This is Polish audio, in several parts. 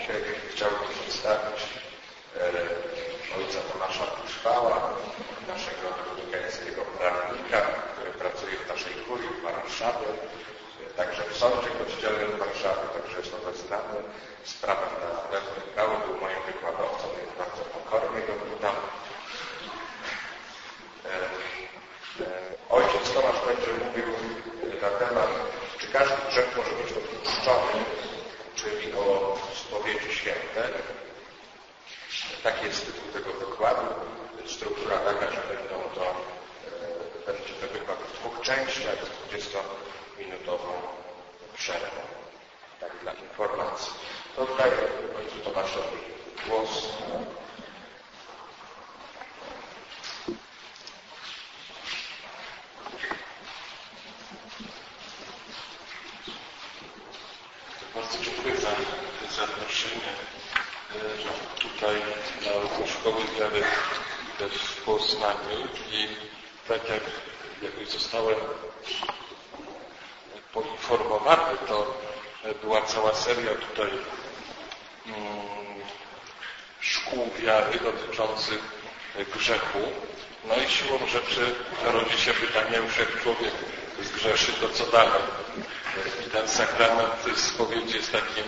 Dzisiaj chciałbym przedstawić ojca Tomasza Piszwała, naszego dominikańskiego prawnika, który pracuje w naszej kurii w Warszawie, także w Sądzie Kościelnym w Warszawie, także jest obeznany w sprawach narodowych prawa, był moim wykładowcą, więc bardzo pokornie go witam. Ojciec Tomasz będzie mówił na temat, czy każdy grzech może być odpuszczony, czyli o spowiedzi świętej. Taki jest tytuł tego wykładu. Struktura taka, że będzie to wykład w dwóch częściach z 20-minutową przerwą. Tak dla informacji. To oddaję ojcu Tomaszowi głos. Bardzo dziękuję za zaproszenie tutaj na Szkoły Wiary w Poznaniu i tak jak zostałem poinformowany, to była cała seria tutaj szkół wiary dotyczących grzechu. No i siłą rzeczy rodzi się pytanie, już jak człowiek zgrzeszy, to co dalej? I ten sakrament spowiedzi jest takim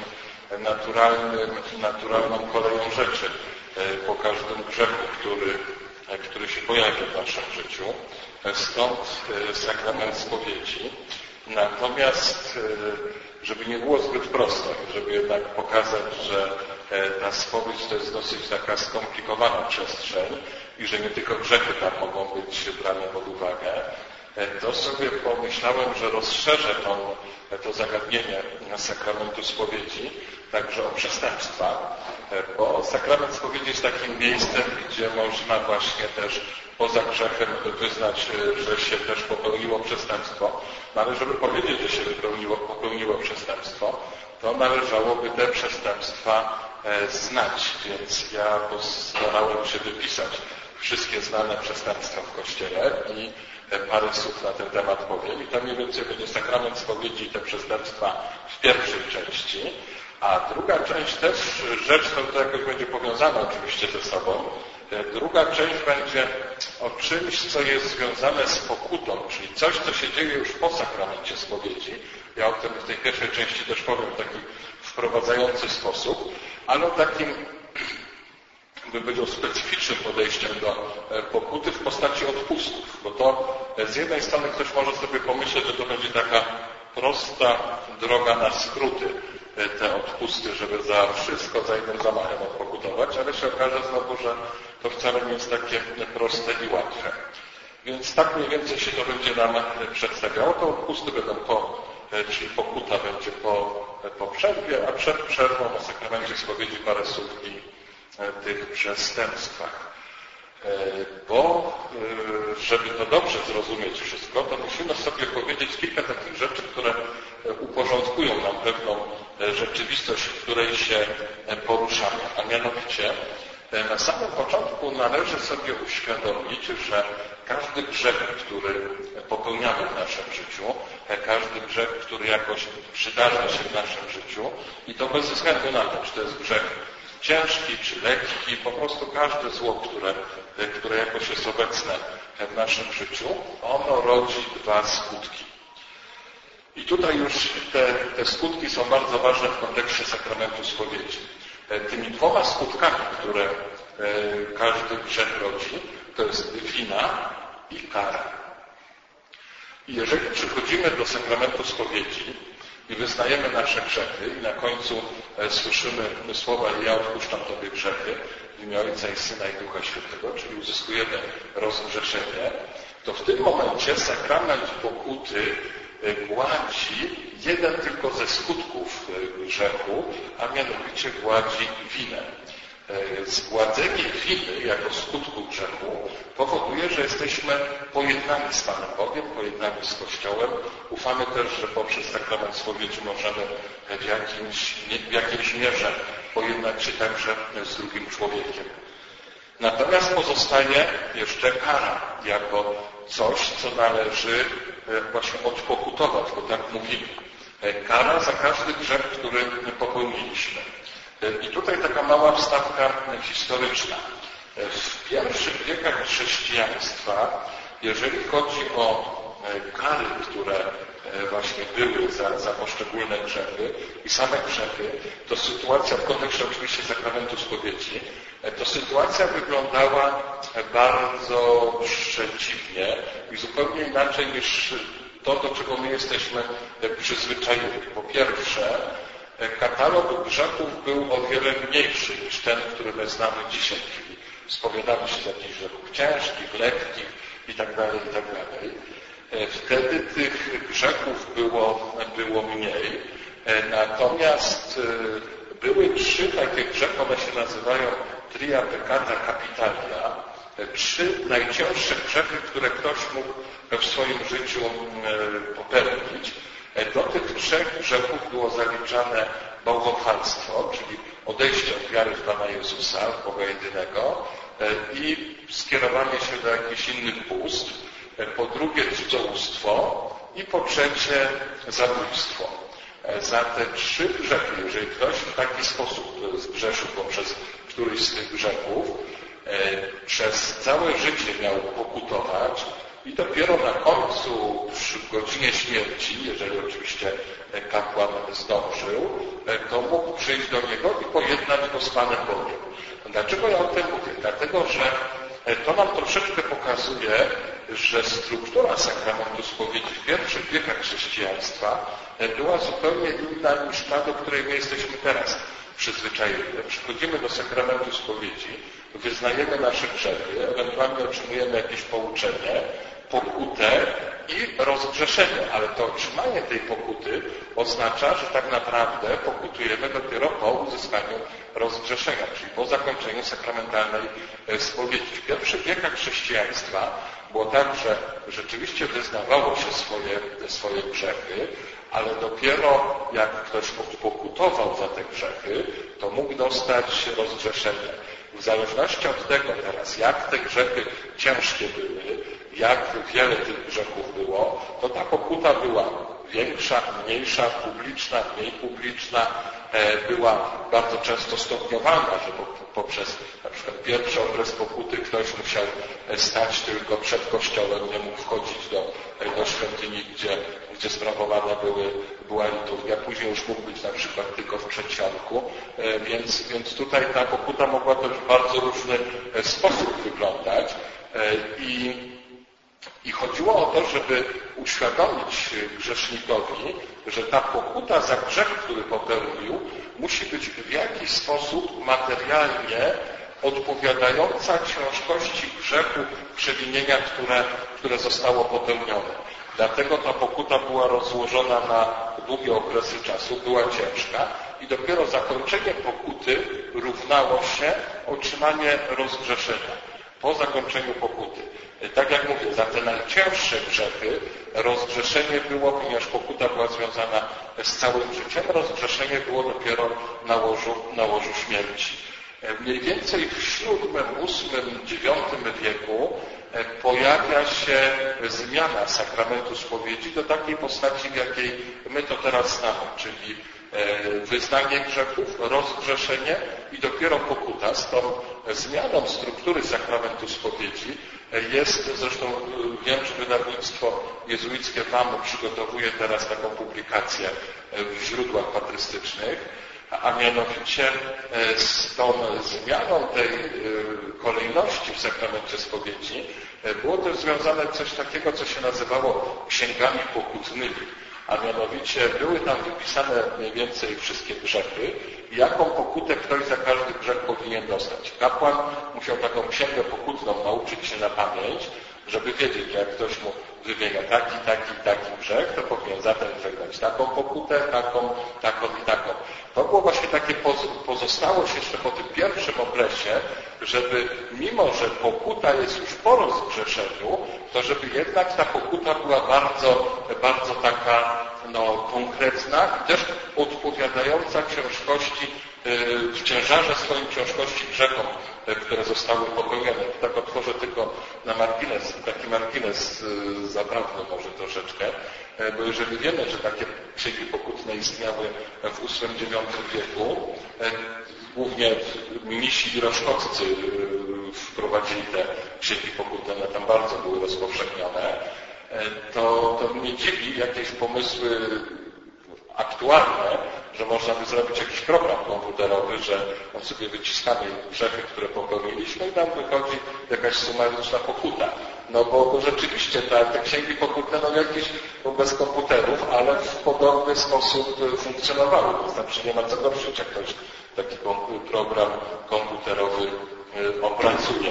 naturalną koleją rzeczy po każdym grzechu, który się pojawia w naszym życiu. Stąd sakrament spowiedzi. Natomiast, żeby nie było zbyt prosto, żeby jednak pokazać, że ta spowiedź to jest dosyć taka skomplikowana przestrzeń i że nie tylko grzechy tam mogą być brane pod uwagę, to sobie pomyślałem, że rozszerzę to zagadnienie sakramentu spowiedzi także o przestępstwa, bo sakrament spowiedzi jest takim miejscem, gdzie można właśnie też poza grzechem wyznać, że się też popełniło przestępstwo. No ale żeby powiedzieć, że się popełniło przestępstwo, to należałoby te przestępstwa znać, więc ja postarałem się wypisać wszystkie znane przestępstwa w Kościele i parę słów na ten temat powiem. I to mniej więcej będzie sakrament spowiedzi i te przestępstwa w pierwszej części. A druga część też, rzecz to jakoś będzie powiązana oczywiście ze sobą. Druga część będzie o czymś, co jest związane z pokutą, czyli coś, co się dzieje już po sakramencie spowiedzi. Ja o tym w tej pierwszej części też powiem w taki wprowadzający sposób, ale o takim, bym powiedział, specyficznym podejściem do pokuty w postaci odpustów, bo to z jednej strony ktoś może sobie pomyśleć, że to będzie taka prosta droga na skróty, te odpusty, żeby za wszystko za jednym zamachem odpokutować, ale się okaże znowu, że to wcale nie jest takie proste i łatwe. Więc tak mniej więcej się to będzie nam przedstawiało. To odpusty będą czyli pokuta będzie po przerwie, a przed przerwą o sakramencie spowiedzi parę słów i tych przestępstwach. Bo żeby to dobrze zrozumieć wszystko, to musimy sobie powiedzieć kilka takich rzeczy, które uporządkują nam pewną rzeczywistość, w której się poruszamy. A mianowicie na samym początku należy sobie uświadomić, że każdy grzech, który popełniamy w naszym życiu, każdy grzech, który jakoś przydarza się w naszym życiu, i to bez względu na to, czy to jest grzech ciężki czy lekki, po prostu każde zło, które jakoś jest obecne w naszym życiu, ono rodzi dwa skutki. I tutaj już te skutki są bardzo ważne w kontekście sakramentu spowiedzi. Tymi dwoma skutkami, które każdy grzech rodzi, to jest wina i kara. I jeżeli przychodzimy do sakramentu spowiedzi i wyznajemy nasze grzechy i na końcu słyszymy słowa: ja odpuszczam Tobie grzechy w imię Ojca i Syna i Ducha Świętego, czyli uzyskujemy rozgrzeszenie, to w tym momencie sakrament pokuty gładzi jeden tylko ze skutków grzechu, a mianowicie gładzi winę. Zgładzenie winy jako skutku grzechu powoduje, że jesteśmy pojednani z Panem Bogiem, pojednani z Kościołem. Ufamy też, że poprzez sakrament spowiedzi możemy w jakiejś mierze pojednać się także z drugim człowiekiem. Natomiast pozostaje jeszcze kara jako coś, co należy właśnie odpokutować, bo tak mówimy. Kara za każdy grzech, który popełniliśmy. I tutaj taka mała wstawka historyczna. W pierwszych wiekach chrześcijaństwa, jeżeli chodzi o kary, które właśnie były za poszczególne grzechy i same grzechy, to sytuacja w kontekście oczywiście sakramentu spowiedzi, to sytuacja wyglądała bardzo przeciwnie i zupełnie inaczej niż to, do czego my jesteśmy przyzwyczajeni. Po pierwsze, katalog grzechów był o wiele mniejszy niż ten, który my znamy dzisiaj, czyli spowiadamy się z jakichś grzechów ciężkich, lekkich itd. Wtedy tych grzechów było mniej, natomiast były 3 takie grzechy, one się nazywają tria peccata capitalia, 3 najcięższe grzechy, które ktoś mógł w swoim życiu popełnić. Do tych 3 grzechów było zaliczane bałwochwalstwo, czyli odejście od wiary w Pana Jezusa, Boga jedynego, i skierowanie się do jakichś innych bóstw. Po drugie cudzołóstwo i po trzecie zabójstwo. Za te 3 grzechy, jeżeli ktoś w taki sposób zgrzeszył poprzez któryś z tych grzechów, przez całe życie miał pokutować i dopiero na końcu, przy godzinie śmierci, jeżeli oczywiście kapłan zdążył, to mógł przyjść do niego i pojednać go z Panem Bogiem. Dlaczego ja o tym mówię? Dlatego, że to nam troszeczkę pokazuje, że struktura sakramentu spowiedzi w pierwszych wiekach chrześcijaństwa była zupełnie inna niż ta, do której my jesteśmy teraz przyzwyczajeni. Przychodzimy do sakramentu spowiedzi, wyznajemy nasze grzechy, ewentualnie otrzymujemy jakieś pouczenie, pokutę i rozgrzeszenie, ale to otrzymanie tej pokuty oznacza, że tak naprawdę pokutujemy dopiero po uzyskaniu rozgrzeszenia, czyli po zakończeniu sakramentalnej spowiedzi. W pierwszych wiekach chrześcijaństwa było tak, że rzeczywiście wyznawało się swoje grzechy, ale dopiero jak ktoś pokutował za te grzechy, to mógł dostać rozgrzeszenie. W zależności od tego teraz, jak te grzechy ciężkie były, jak wiele tych grzechów było, to ta pokuta była większa, mniejsza, publiczna, mniej publiczna, była bardzo często stopniowana, że poprzez na przykład pierwszy okres pokuty ktoś musiał stać tylko przed kościołem, nie mógł wchodzić do świątyni, gdzie sprawowana była liturgia, później już mógł być na przykład tylko w przedsionku, więc tutaj ta pokuta mogła też w bardzo różny sposób wyglądać i chodziło o to, żeby uświadomić grzesznikowi, że ta pokuta za grzech, który popełnił, musi być w jakiś sposób materialnie odpowiadająca ciężkości grzechu, przewinienia, które zostało popełnione. Dlatego ta pokuta była rozłożona na długie okresy czasu, była ciężka i dopiero zakończenie pokuty równało się otrzymanie rozgrzeszenia po zakończeniu pokuty. Tak jak mówię, za te najcięższe grzechy rozgrzeszenie było, ponieważ pokuta była związana z całym życiem, rozgrzeszenie było dopiero na łożu śmierci. Mniej więcej w VII, VIII, IX wieku pojawia się zmiana sakramentu spowiedzi do takiej postaci, w jakiej my to teraz znamy, czyli wyznanie grzechów, rozgrzeszenie i dopiero pokuta. Z tą zmianą struktury sakramentu spowiedzi jest, zresztą wiem, że wydawnictwo jezuickie WAM przygotowuje teraz taką publikację w źródłach patrystycznych, a mianowicie z tą zmianą tej kolejności w sakramencie spowiedzi było też związane coś takiego, co się nazywało księgami pokutnymi. A mianowicie były tam wypisane mniej więcej wszystkie grzechy i jaką pokutę ktoś za każdy grzech powinien dostać. Kapłan musiał taką księgę pokutną nauczyć się na pamięć, żeby wiedzieć, że jak ktoś mu wymienia taki grzech, to powinien za ten grzech dać taką pokutę, taką i taką. To było właśnie takie pozostałość jeszcze po tym pierwszym okresie, żeby mimo, że pokuta jest już po rozgrzeszeniu, to żeby jednak ta pokuta była bardzo, bardzo taka konkretna i też odpowiadająca ciężkości, w ciężarze swoim ciężkości grzechom, które zostały popełnione. Tak otworzę tylko na margines, taki margines zabawny może troszeczkę, bo jeżeli wiemy, że takie księgi pokutne istniały w VIII-IX wieku, głównie mnisi i roszkowcy wprowadzili te księgi pokutne, one tam bardzo były rozpowszechnione, to mnie dziwi jakieś pomysły aktualne, że można by zrobić jakiś program komputerowy, że sobie wyciskamy grzechy, które popełniliśmy i nam wychodzi jakaś sumaryczna pokuta. No bo rzeczywiście te księgi pokutne, no jakieś bez komputerów, ale w podobny sposób funkcjonowały. To znaczy nie ma co gorszyć, jak ktoś taki program komputerowy opracuje.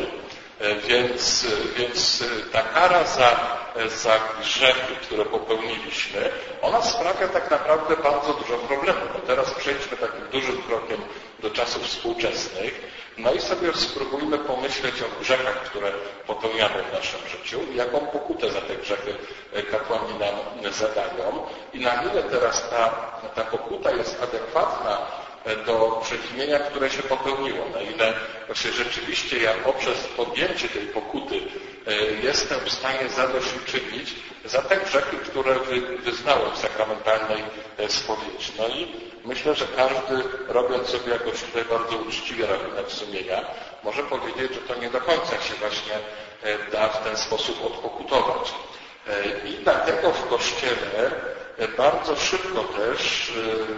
Więc ta kara za grzechy, które popełniliśmy, ona sprawia tak naprawdę bardzo dużo problemów. No teraz przejdźmy takim dużym krokiem do czasów współczesnych, no i sobie spróbujmy pomyśleć o grzechach, które popełniamy w naszym życiu i jaką pokutę za te grzechy kapłani nam zadają i na ile teraz ta pokuta jest adekwatna do przewinienia, które się popełniło. Na ile właśnie rzeczywiście ja poprzez podjęcie tej pokuty jestem w stanie zadośćuczynić za te grzechy, które wyznałem w sakramentalnej spowiedzi. No i myślę, że każdy, robiąc sobie jakoś tutaj bardzo uczciwie rachunek sumienia, może powiedzieć, że to nie do końca się właśnie da w ten sposób odpokutować. I dlatego w Kościele bardzo szybko też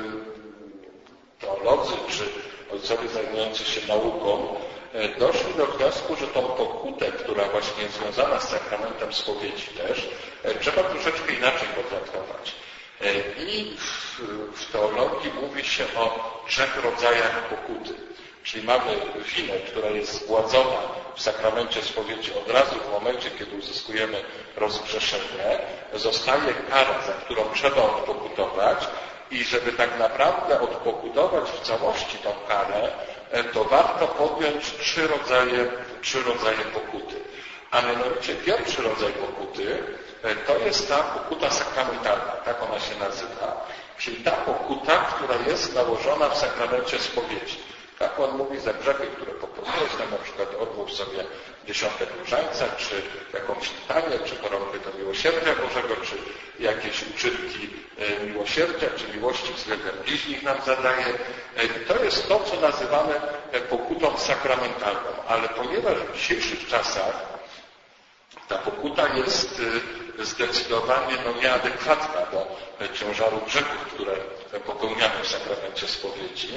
teolodzy czy ojcowie zajmujący się nauką doszli do wniosku, że tą pokutę, która właśnie jest związana z sakramentem spowiedzi też, trzeba troszeczkę inaczej potraktować. I w teologii mówi się o 3 rodzajach pokuty. Czyli mamy winę, która jest zgładzona w sakramencie spowiedzi od razu w momencie, kiedy uzyskujemy rozgrzeszenie, zostaje kara, za którą trzeba odpokutować i żeby tak naprawdę odpokutować w całości tą karę, to warto podjąć 3 rodzaje pokuty. A mianowicie pierwszy rodzaj pokuty to jest ta pokuta sakramentalna, tak ona się nazywa, czyli ta pokuta, która jest nałożona w sakramencie spowiedzi. Kapłan mówi za grzechy, które popełniłeś, na przykład odmów sobie 10 różańca, czy jakąś litanię, czy koronkę do miłosierdzia Bożego, czy jakieś uczynki miłosierdzia, czy miłości względem bliźnich nam zadaje. To jest to, co nazywamy pokutą sakramentalną, ale ponieważ w dzisiejszych czasach ta pokuta jest zdecydowanie nieadekwatna do ciężaru grzechów, które popełniamy w sakramencie spowiedzi,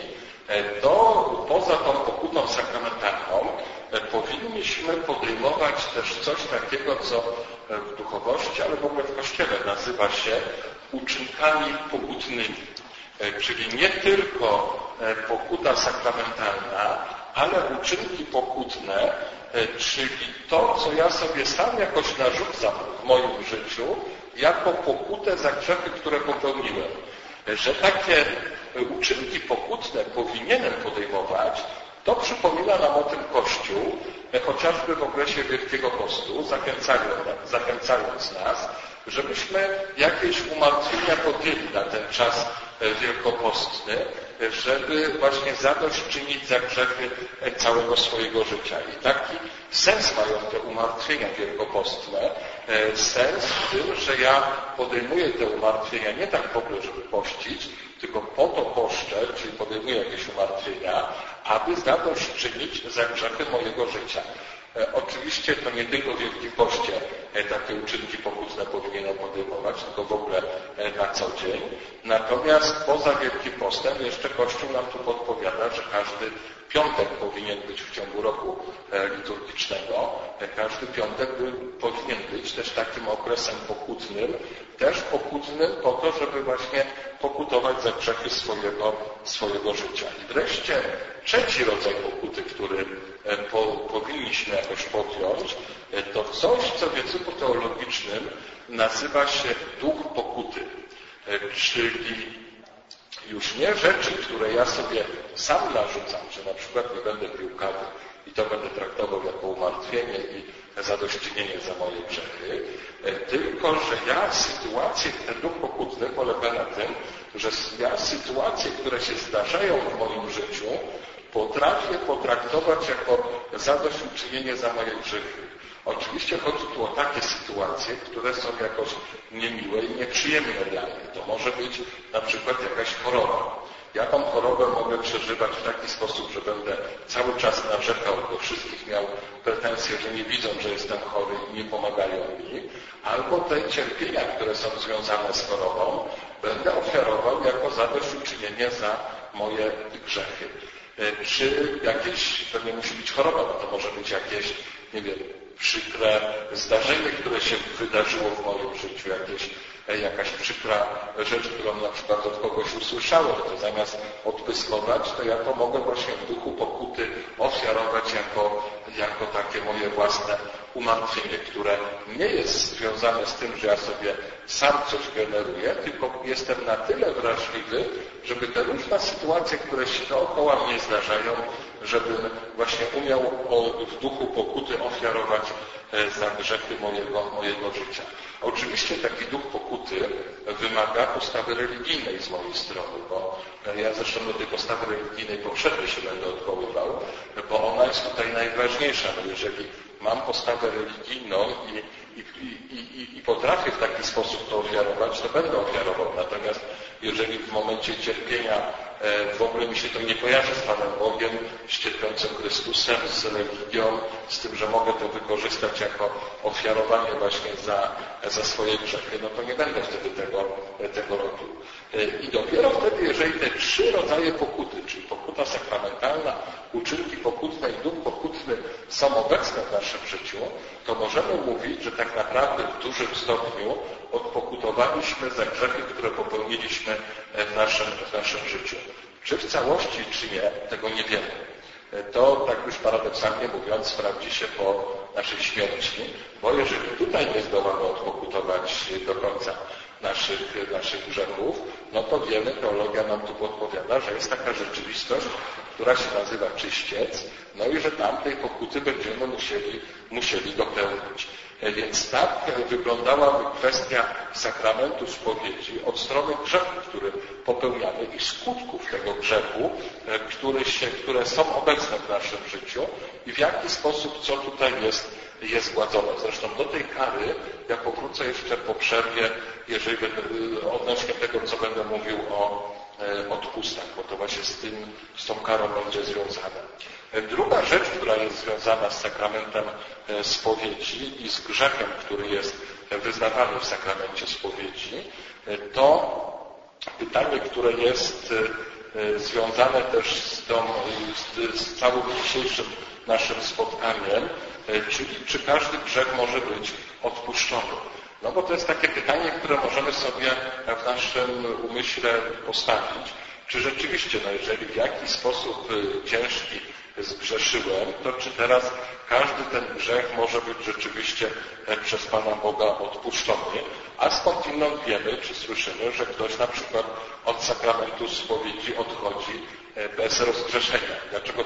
to poza tą pokutą sakramentalną powinniśmy podejmować też coś takiego, co w duchowości, ale w ogóle w Kościele nazywa się uczynkami pokutnymi. Czyli nie tylko pokuta sakramentalna, ale uczynki pokutne, czyli to, co ja sobie sam jakoś narzucam w moim życiu, jako pokutę za grzechy, które popełniłem. Że takie uczynki pokutne powinienem podejmować, to przypomina nam o tym Kościół, chociażby w okresie Wielkiego Postu, zachęcając nas, żebyśmy jakieś umartwienia podjęli na ten czas wielkopostny, żeby właśnie zadośćczynić za grzechy całego swojego życia. I taki sens mają te umartwienia wielkopostne. Sens w tym, że ja podejmuję te umartwienia nie tak w ogóle, żeby pościć, tylko po to poszczę, czyli podejmuję jakieś umartwienia, aby zadośćczynić za grzechy mojego życia. Oczywiście to nie tylko w Wielkim Poście takie uczynki pokutne powinienem podejmować, tylko w ogóle na co dzień. Natomiast poza Wielkim Postem jeszcze Kościół nam tu podpowiada, że każdy piątek powinien być w ciągu roku liturgicznego. Każdy piątek powinien być też takim okresem pokutnym, też pokutnym po to, żeby właśnie pokutować za grzechy swojego życia. I wreszcie 3 rodzaj pokuty, który powinniśmy jakoś podjąć, to coś, co w języku teologicznym nazywa się duch pokuty. Czyli już nie rzeczy, które ja sobie sam narzucam, że na przykład nie będę pił kawy i to będę traktował jako umartwienie i zadośćczynienie za moje grzechy, tylko że ja sytuacje, ten duch pokutny polega na tym, że ja sytuacje, które się zdarzają w moim życiu, potrafię potraktować jako zadośćuczynienie za moje grzechy. Oczywiście chodzi tu o takie sytuacje, które są jakoś niemiłe i nieprzyjemne dla mnie. To może być na przykład jakaś choroba. Ja tą chorobę mogę przeżywać w taki sposób, że będę cały czas narzekał, do wszystkich miał pretensje, że nie widzą, że jestem chory i nie pomagają mi, albo te cierpienia, które są związane z chorobą, będę ofiarował jako zadośćuczynienie za moje grzechy. Czy jakieś, to nie musi być choroba, bo to może być jakieś, nie wiem, przykre zdarzenie, które się wydarzyło w moim życiu, jakaś przykra rzecz, którą na przykład od kogoś usłyszałem, to zamiast odpyskować, to ja to mogę właśnie w duchu pokuty ofiarować jako takie moje własne umartwienie, które nie jest związane z tym, że ja sobie sam coś generuję, tylko jestem na tyle wrażliwy, żeby te różne sytuacje, które się dookoła mnie zdarzają, żebym właśnie umiał w duchu pokuty ofiarować za grzechy mojego życia. Oczywiście taki duch pokuty wymaga postawy religijnej z mojej strony, bo ja zresztą do tej postawy religijnej poprzednio się będę odwoływał, bo ona jest tutaj najważniejsza. No jeżeli mam postawę religijną i potrafię w taki sposób to ofiarować, to będę ofiarował. Natomiast jeżeli w momencie cierpienia w ogóle mi się to nie kojarzy z Panem Bogiem, z cierpiącym Chrystusem, z religią, z tym, że mogę to wykorzystać jako ofiarowanie właśnie za swoje grzechy, no to nie będę wtedy tego robił. I dopiero wtedy, jeżeli te 3 rodzaje pokuty, czyli pokuta sakramentalna, uczynki pokutne i duch pokutny są obecne w naszym życiu, to możemy mówić, że tak naprawdę w dużym stopniu odpokutowaliśmy za grzechy, które popełniliśmy w naszym życiu. Czy w całości, czy nie, tego nie wiemy. To, tak już paradoksalnie mówiąc, sprawdzi się po naszej śmierci, bo jeżeli tutaj nie zdołamy odpokutować do końca naszych grzechów, no to wiemy, teologia nam tu podpowiada, że jest taka rzeczywistość, która się nazywa czyściec, no i że tam tej pokuty będziemy musieli dopełnić. Więc tak wyglądałaby kwestia sakramentu spowiedzi od strony grzechu, który popełniamy i skutków tego grzechu, które są obecne w naszym życiu i w jaki sposób, co tutaj jest gładzone. Zresztą do tej kary ja powrócę jeszcze po przerwie, jeżeli odnośnie tego, co będę mówił o odpustach, bo to właśnie z tą karą będzie związane. Druga rzecz, która jest związana z sakramentem spowiedzi i z grzechem, który jest wyznawany w sakramencie spowiedzi, to pytanie, które jest związane też z całym dzisiejszym naszym spotkaniem, czyli czy każdy grzech może być odpuszczony. No bo to jest takie pytanie, które możemy sobie w naszym umyśle postawić. Czy rzeczywiście, no jeżeli w jakiś sposób ciężki zgrzeszyłem, to czy teraz każdy ten grzech może być rzeczywiście przez Pana Boga odpuszczony? A skądinąd wiemy, czy słyszymy, że ktoś na przykład od sakramentu spowiedzi odchodzi bez rozgrzeszenia. Dlaczego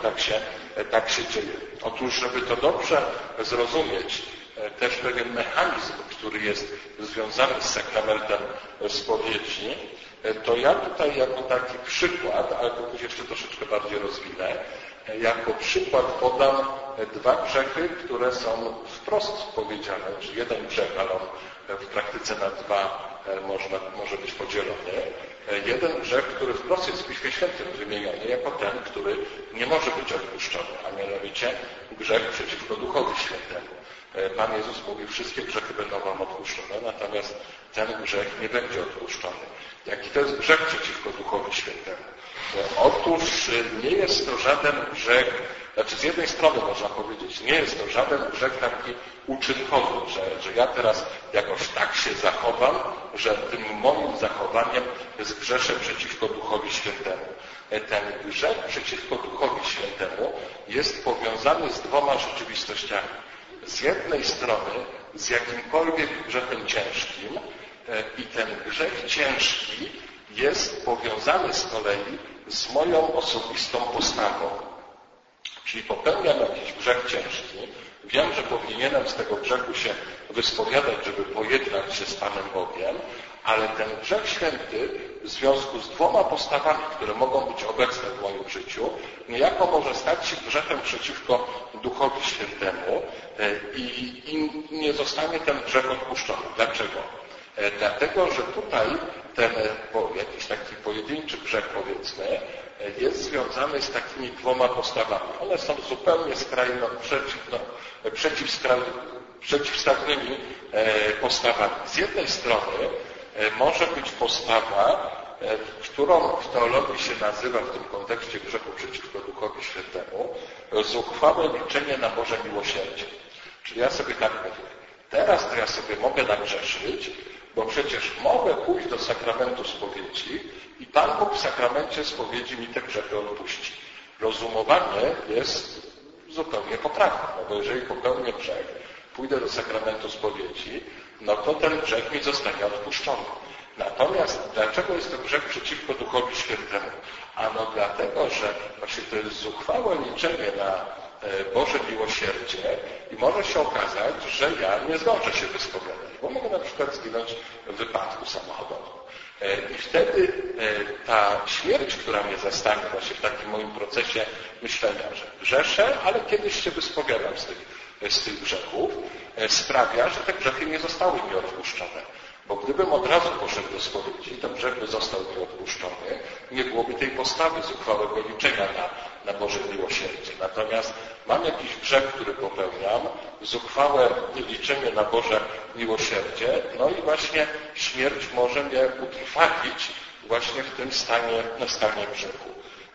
tak się dzieje? Otóż, żeby to dobrze zrozumieć, też pewien mechanizm, który jest związany z sakramentem spowiedzi, to ja tutaj jako taki przykład, ale to później jeszcze troszeczkę bardziej rozwinę, jako przykład podam 2 grzechy, które są wprost powiedziane, czyli jeden grzech, ale on w praktyce na 2 może być podzielony. Jeden grzech, który wprost jest w Piśmie Świętym wymieniony jako ten, który nie może być odpuszczony, a mianowicie grzech przeciwko Duchowi Świętemu. Pan Jezus mówi, wszystkie grzechy będą wam odpuszczone, natomiast ten grzech nie będzie odpuszczony. Jaki to jest grzech przeciwko Duchowi Świętemu? Otóż nie jest to żaden grzech, z jednej strony można powiedzieć, nie jest to żaden grzech taki uczynkowy, że ja teraz jakoś tak się zachowam, że tym moim zachowaniem zgrzeszę przeciwko Duchowi Świętemu. Ten grzech przeciwko Duchowi Świętemu jest powiązany z 2 rzeczywistościami. Z jednej strony z jakimkolwiek grzechem ciężkim i ten grzech ciężki jest powiązany z kolei z moją osobistą postawą. Czyli popełniam jakiś grzech ciężki, wiem, że powinienem z tego grzechu się wyspowiadać, żeby pojednać się z Panem Bogiem, ale ten grzech święty w związku z 2 postawami, które mogą być obecne w moim życiu, niejako może stać się grzechem przeciwko Duchowi Świętemu i nie zostanie ten grzech odpuszczony. Dlaczego? Dlatego, że tutaj ten jakiś taki pojedynczy grzech, powiedzmy, jest związany z takimi dwoma postawami. One są zupełnie skrajno, przeciwstawnymi postawami. Z jednej strony może być postawa, którą w teologii się nazywa w tym kontekście grzechu przeciwko Duchowi Świętemu, zuchwałe liczenie na Boże miłosierdzie. Czyli ja sobie tak mówię, teraz to ja sobie mogę nagrzeszyć, bo przecież mogę pójść do sakramentu spowiedzi i Pan Bóg w sakramencie spowiedzi mi te grzechy odpuści. Rozumowanie jest zupełnie poprawne, no bo jeżeli popełnię grzech, pójdę do sakramentu spowiedzi, no to ten grzech mi zostanie odpuszczony. Natomiast dlaczego jest to grzech przeciwko Duchowi Świętemu? Ano dlatego, że właśnie to jest zuchwałe liczenie na Boże miłosierdzie i może się okazać, że ja nie zdążę się wyspowiadać, bo mogę na przykład zginąć w wypadku samochodowym. I wtedy ta śmierć, która mnie zastanie właśnie w takim moim procesie myślenia, że grzeszę, ale kiedyś się wyspowiadam z tych grzechów, sprawia, że te grzechy nie zostały mi odpuszczone. Bo gdybym od razu poszedł do spowiedzi, ten grzech by został mi odpuszczony, nie byłoby tej postawy zuchwałego liczenia na Boże miłosierdzie. Natomiast mam jakiś grzech, który popełniam, zuchwałe liczenie na Boże miłosierdzie, no i właśnie śmierć może mnie utrwalić właśnie w tym stanie grzechu.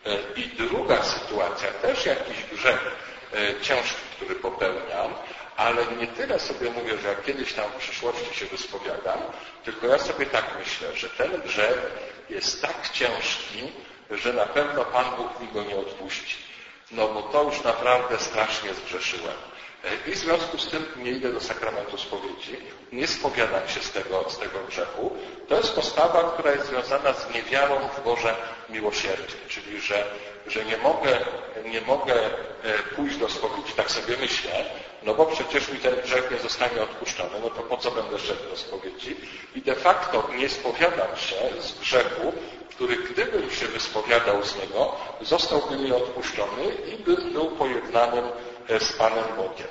I druga sytuacja, też jakiś grzech ciężki, który popełniam, ale nie tyle sobie mówię, że ja kiedyś tam w przyszłości się wyspowiadam, tylko ja sobie tak myślę, że ten grzech jest tak ciężki, że na pewno Pan Bóg mi go nie odpuści. No bo to już naprawdę strasznie zgrzeszyłem. I w związku z tym nie idę do sakramentu spowiedzi, nie spowiadam się z tego grzechu. To jest postawa, która jest związana z niewiarą w Boże miłosierdzie, czyli że nie mogę pójść do spowiedzi, tak sobie myślę, no bo przecież mi ten grzech nie zostanie odpuszczony, no to po co będę szedł do spowiedzi? I de facto nie spowiadam się z grzechu, który gdybym się wyspowiadał z niego, zostałby mi odpuszczony i bym był pojednanym z Panem Bogiem.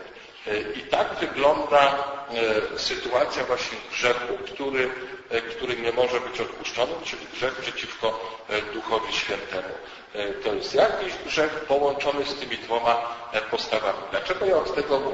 I tak wygląda sytuacja właśnie grzechu, który nie może być odpuszczony, czyli grzech przeciwko Duchowi Świętemu. To jest jakiś grzech połączony z tymi dwoma postawami. Dlaczego ja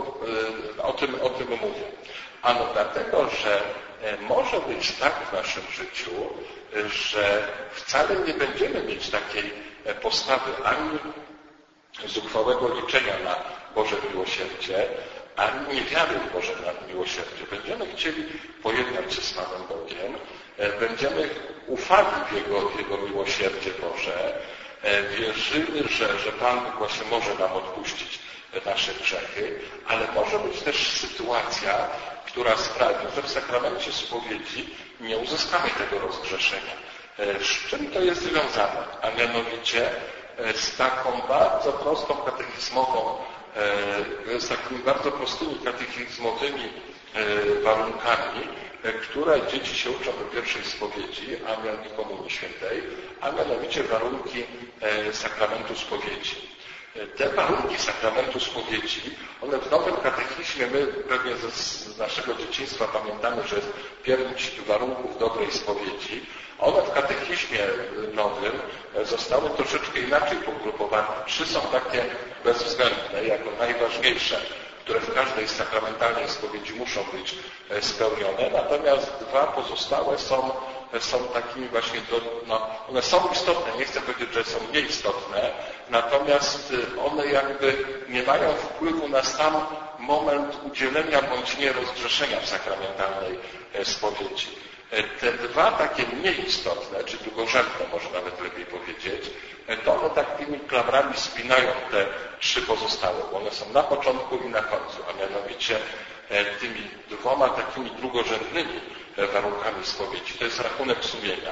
o tym mówię? Ano dlatego, że może być tak w naszym życiu, że wcale nie będziemy mieć takiej postawy ani zuchwałego liczenia na Boże miłosierdzie, ani niewiary w Boże miłosierdzie. Będziemy chcieli pojednać się z Panem Bogiem, będziemy ufali w Jego miłosierdzie Boże, wierzymy, że Pan Bóg właśnie może nam odpuścić nasze grzechy, ale może być też sytuacja, która sprawi, że w sakramencie spowiedzi nie uzyskamy tego rozgrzeszenia. Z czym to jest związane? A mianowicie z taką bardzo prostą katechizmową, z takimi bardzo prostymi katechizmowymi warunkami, które dzieci się uczą do pierwszej spowiedzi, i Komunii Świętej, a mianowicie warunki sakramentu spowiedzi. Te warunki sakramentu spowiedzi, one w nowym katechizmie, my pewnie z naszego dzieciństwa pamiętamy, że jest 5 warunków dobrej spowiedzi. One w katechizmie nowym zostały troszeczkę inaczej pogrupowane. 3 są takie bezwzględne, jako najważniejsze, które w każdej sakramentalnej spowiedzi muszą być spełnione, natomiast 2 pozostałe są takimi właśnie, one są istotne, nie chcę powiedzieć, że są nieistotne, natomiast one jakby nie mają wpływu na sam moment udzielenia bądź nie rozgrzeszenia w sakramentalnej spowiedzi. Te 2 takie mniej istotne, czy drugorzędne, może nawet lepiej powiedzieć, to one takimi klamrami spinają te 3 pozostałe, bo one są na początku i na końcu, a mianowicie tymi 2 takimi drugorzędnymi warunkami spowiedzi. To jest rachunek sumienia,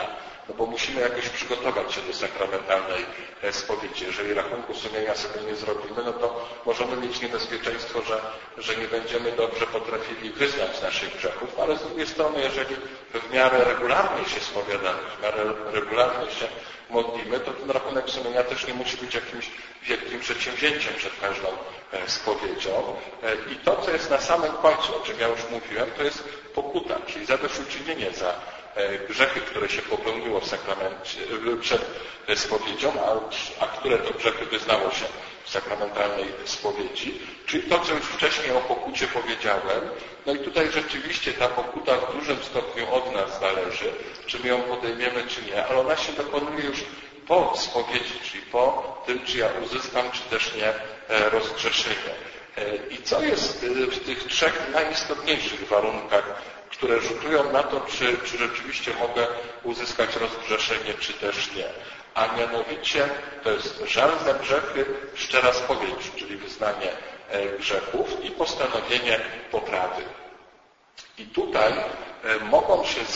no bo musimy jakoś przygotować się do sakramentalnej spowiedzi. Jeżeli rachunku sumienia sobie nie zrobimy, no to możemy mieć niebezpieczeństwo, że nie będziemy dobrze potrafili wyznać naszych grzechów, ale z drugiej strony, jeżeli w miarę regularnie się spowiadamy, w miarę regularnie się modlimy, to ten rachunek sumienia też nie musi być jakimś wielkim przedsięwzięciem przed każdą spowiedzią. I to, co jest na samym końcu, o czym ja już mówiłem, to jest pokuta, czyli zadośćuczynienie za grzechy, które się popełniło w sakramencie, przed spowiedzią, a które to grzechy wyznało się w sakramentalnej spowiedzi, czyli to, co już wcześniej o pokucie powiedziałem. No i tutaj rzeczywiście ta pokuta w dużym stopniu od nas zależy, czy my ją podejmiemy, czy nie, ale ona się dokonuje już po spowiedzi, czyli po tym, czy ja uzyskam, czy też nie rozgrzeszenie. I co jest w tych trzech najistotniejszych warunkach, które rzutują na to, czy rzeczywiście mogę uzyskać rozgrzeszenie, czy też nie. A mianowicie to jest żal za grzechy, szczera spowiedź, czyli wyznanie grzechów i postanowienie poprawy. I tutaj mogą się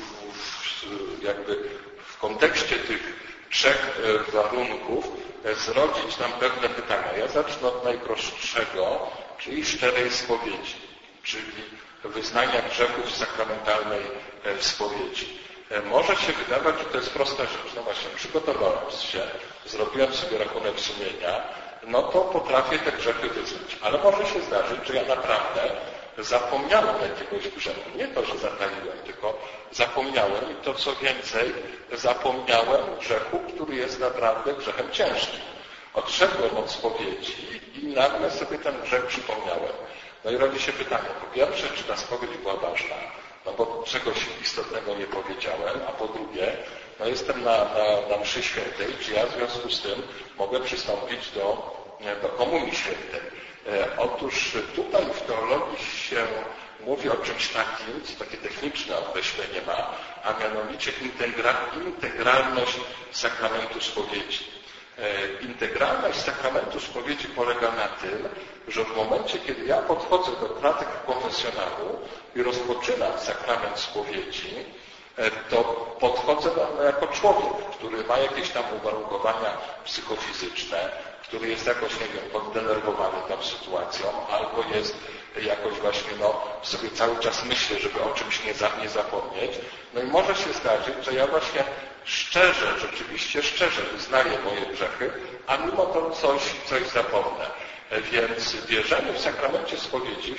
jakby w kontekście tych trzech warunków zrodzić nam pewne pytania. Ja zacznę od najprostszego, czyli szczerej spowiedzi, czyli wyznania grzechów w sakramentalnej spowiedzi. Może się wydawać, że to jest prosta rzecz. No właśnie, przygotowałem się, zrobiłem sobie rachunek sumienia, no to potrafię te grzechy wyznać. Ale może się zdarzyć, że ja naprawdę zapomniałem jakiegoś grzechu. Nie to, że zataiłem, tylko zapomniałem i to co więcej, zapomniałem grzechu, który jest naprawdę grzechem ciężkim. Odszedłem od spowiedzi i nagle sobie ten grzech przypomniałem. No i rodzi się pytanie, po pierwsze, czy ta spowiedź była ważna, no bo czegoś istotnego nie powiedziałem, a po drugie, no jestem na mszy świętej, czy ja w związku z tym mogę przystąpić do komunii świętej. Otóż tutaj w teologii się mówi o czymś takim, co takie techniczne określenie ma, a mianowicie integralność sakramentu spowiedzi. Integralność sakramentu spowiedzi polega na tym, że w momencie, kiedy ja podchodzę do klatek konfesjonału i rozpoczynam sakrament spowiedzi, to podchodzę jako człowiek, który ma jakieś tam uwarunkowania psychofizyczne, który jest jakoś, nie wiem, poddenerwowany tą sytuacją, albo jest jakoś właśnie, sobie cały czas myślę, żeby o czymś nie zapomnieć. No i może się zdarzyć, że ja właśnie rzeczywiście szczerze wyznaję moje grzechy, a mimo to coś zapomnę. Więc wierzenie w sakramencie spowiedzi,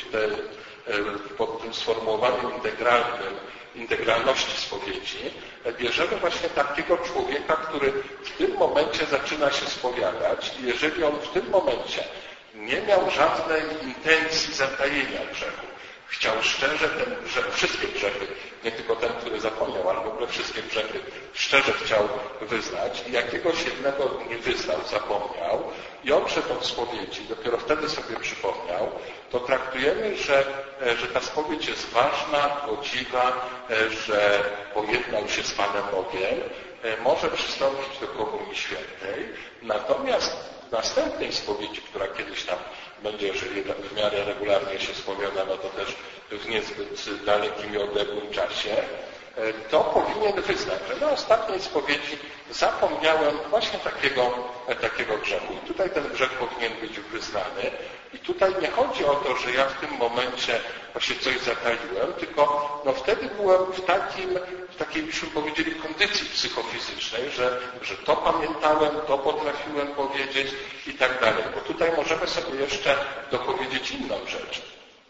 pod tym sformułowaniem integralności spowiedzi, bierzemy właśnie takiego człowieka, który w tym momencie zaczyna się spowiadać i jeżeli on w tym momencie nie miał żadnej intencji zatajenia grzechu, chciał szczerze ten grzech, wszystkie grzechy, nie tylko ten, który zapomniał, ale w ogóle wszystkie grzechy szczerze chciał wyznać i jakiegoś jednego nie wyznał, zapomniał i odszedł od spowiedzi, dopiero wtedy sobie przypomniał, to traktujemy, że ta spowiedź jest ważna, godziwa, że pojednał się z Panem Bogiem, może przystąpić do komunii świętej, natomiast w następnej spowiedzi, która kiedyś tam będzie, jeżeli w miarę regularnie się spowiada, no to też w niezbyt dalekim i odległym czasie, to powinien wyznać, że na ostatniej spowiedzi zapomniałem właśnie takiego grzechu. I tutaj ten grzech powinien być wyznany. I tutaj nie chodzi o to, że ja w tym momencie właśnie coś zataiłem, tylko wtedy byłem w takiej, byśmy powiedzieli, kondycji psychofizycznej, że to pamiętałem, to potrafiłem powiedzieć i tak dalej. Bo tutaj możemy sobie jeszcze dopowiedzieć inną rzecz.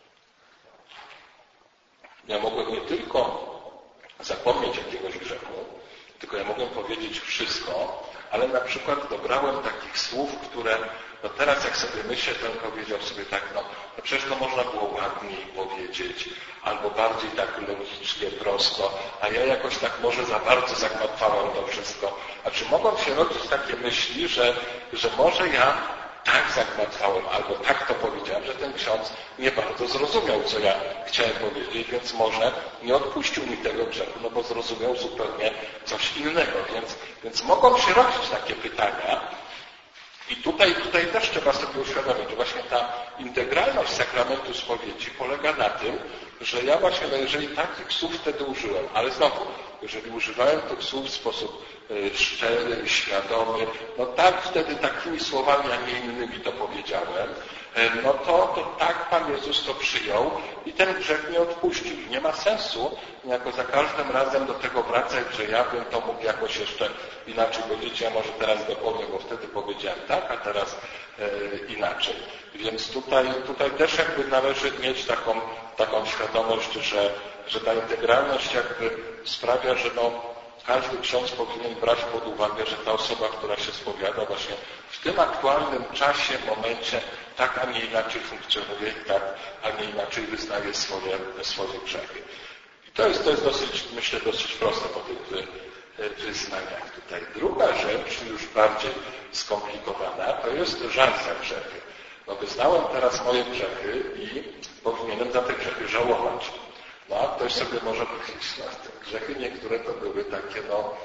Ja mogłem nie tylko zapomnieć jakiegoś grzechu, tylko ja mogłem powiedzieć wszystko, ale na przykład dobrałem takich słów, które teraz jak sobie myślę, to powiedział sobie tak, przecież to można było ładniej powiedzieć, albo bardziej tak logicznie, prosto, a ja jakoś tak może za bardzo zagmatwałem to wszystko. A czy mogą się rodzić takie myśli, że może ja tak zagmatwałem, albo tak to powiedziałem, że ten ksiądz nie bardzo zrozumiał, co ja chciałem powiedzieć, więc może nie odpuścił mi tego grzechu, bo zrozumiał zupełnie coś innego. Więc mogą się rodzić takie pytania. I tutaj też trzeba sobie uświadomić, że właśnie ta integralność sakramentu spowiedzi polega na tym, że ja właśnie, jeżeli takich słów wtedy użyłem, ale znowu, jeżeli używałem tych słów w sposób szczery, świadomy, no tak wtedy takimi słowami, a nie innymi to powiedziałem, no to tak Pan Jezus to przyjął i ten grzech nie odpuścił. Nie ma sensu niejako za każdym razem do tego wracać, że ja bym to mógł jakoś jeszcze inaczej powiedzieć, ja może teraz dopowiem, bo wtedy powiedziałem tak, a teraz inaczej. Więc tutaj też jakby należy mieć taką świadomość, że ta integralność jakby sprawia, że każdy ksiądz powinien brać pod uwagę, że ta osoba, która się spowiada właśnie w tym aktualnym czasie, momencie tak, a nie inaczej funkcjonuje i tak, a nie inaczej wyznaje swoje grzechy. I to jest dosyć, myślę, dosyć proste po tych wyznaniach tutaj. Druga rzecz, już bardziej skomplikowana, to jest żal za grzechy. No wyznałem teraz moje grzechy i powinienem za te grzechy żałować. No a ktoś sobie może powiedzieć, no te grzechy niektóre to były takie,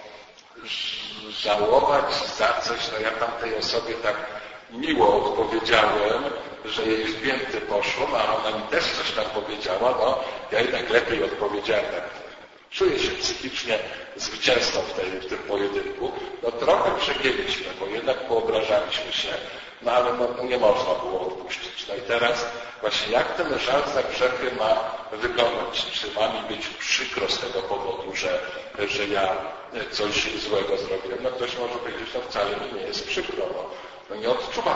żałować za coś, ja tam tej osobie tak miło odpowiedziałem, że jej w pięty poszło, a ona mi też coś tam powiedziała, ja jednak lepiej odpowiedziałem, tak czuję się psychicznie zwycięzcą w tym pojedynku. Trochę przegięliśmy, bo jednak poobrażaliśmy się, ale nie można było odpuścić. I teraz właśnie jak ten żal za grzechy ma wyglądać? Czy ma mi być przykro z tego powodu, że ja coś złego zrobiłem? Ktoś może powiedzieć, wcale mi nie jest przykro. Nie odczuwam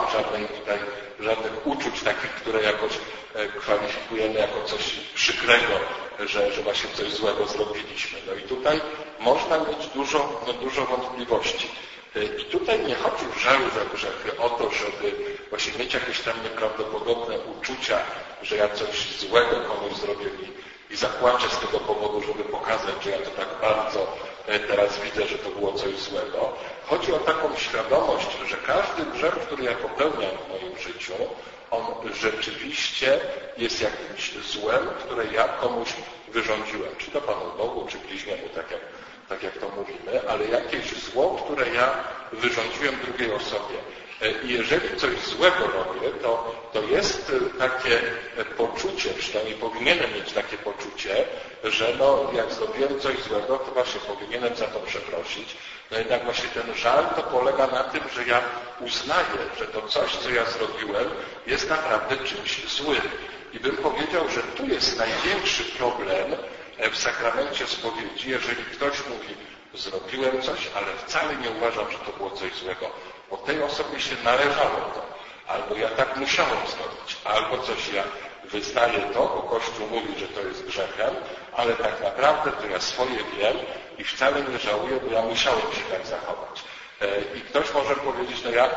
żadnych uczuć takich, które jakoś kwalifikujemy jako coś przykrego, że właśnie coś złego zrobiliśmy. I tutaj można mieć dużo wątpliwości. I tutaj nie chodzi w żalu za grzechy o to, żeby właśnie mieć jakieś tam nieprawdopodobne uczucia, że ja coś złego komuś zrobię i zapłaczę z tego powodu, żeby pokazać, że ja to tak bardzo teraz widzę, że to było coś złego. Chodzi o taką świadomość, że każdy grzech, który ja popełniam w moim życiu, on rzeczywiście jest jakimś złem, które ja komuś wyrządziłem. Czy to Panu Bogu, czy bliźniemu, tak jak to mówimy, ale jakieś zło, które ja wyrządziłem drugiej osobie. I jeżeli coś złego robię, to jest takie poczucie, przynajmniej powinienem mieć takie poczucie, że jak zrobiłem coś złego, to właśnie powinienem za to przeprosić. Jednak właśnie ten żal to polega na tym, że ja uznaję, że to coś, co ja zrobiłem, jest naprawdę czymś złym. I bym powiedział, że tu jest największy problem w sakramencie spowiedzi, jeżeli ktoś mówi, zrobiłem coś, ale wcale nie uważam, że to było coś złego, bo tej osobie się należało to, albo ja tak musiałem zrobić, albo coś ja wyznaję to, bo Kościół mówi, że to jest grzechem, ale tak naprawdę to ja swoje wiem i wcale nie żałuję, bo ja musiałem się tak zachować. I ktoś może powiedzieć, ja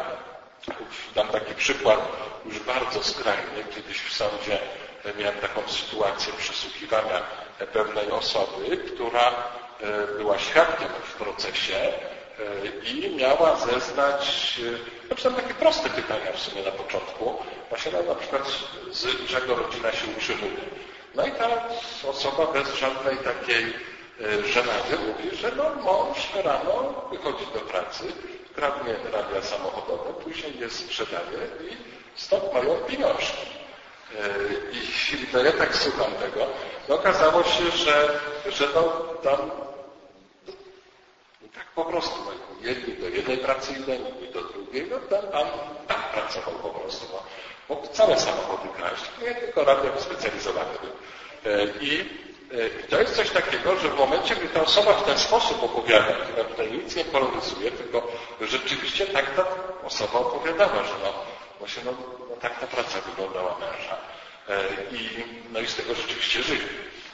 dam taki przykład już bardzo skrajny. Kiedyś w sądzie miałem taką sytuację przesłuchiwania pewnej osoby, która była świadkiem w procesie i miała zeznać, tam takie proste pytania w sumie na początku, właśnie na przykład z czego rodzina się utrzymuje. I ta osoba bez żadnej takiej żenady mówi, że mąż rano wychodzi do pracy, kradnie radia samochodowe, później je sprzedaje i stąd mają pieniążki. I ja tak słucham tego. Okazało się, że tam tak po prostu jedni do jednej pracy idą, inni do drugiej, tam pracował po prostu. Bo całe samochody kraść, nie tylko radio specjalizowane był. I to jest coś takiego, że w momencie, gdy ta osoba w ten sposób opowiada, która tutaj nic nie polaryzuje, tylko rzeczywiście tak ta osoba opowiadała, że właśnie tak ta praca wyglądała męża. I z tego rzeczywiście żyje.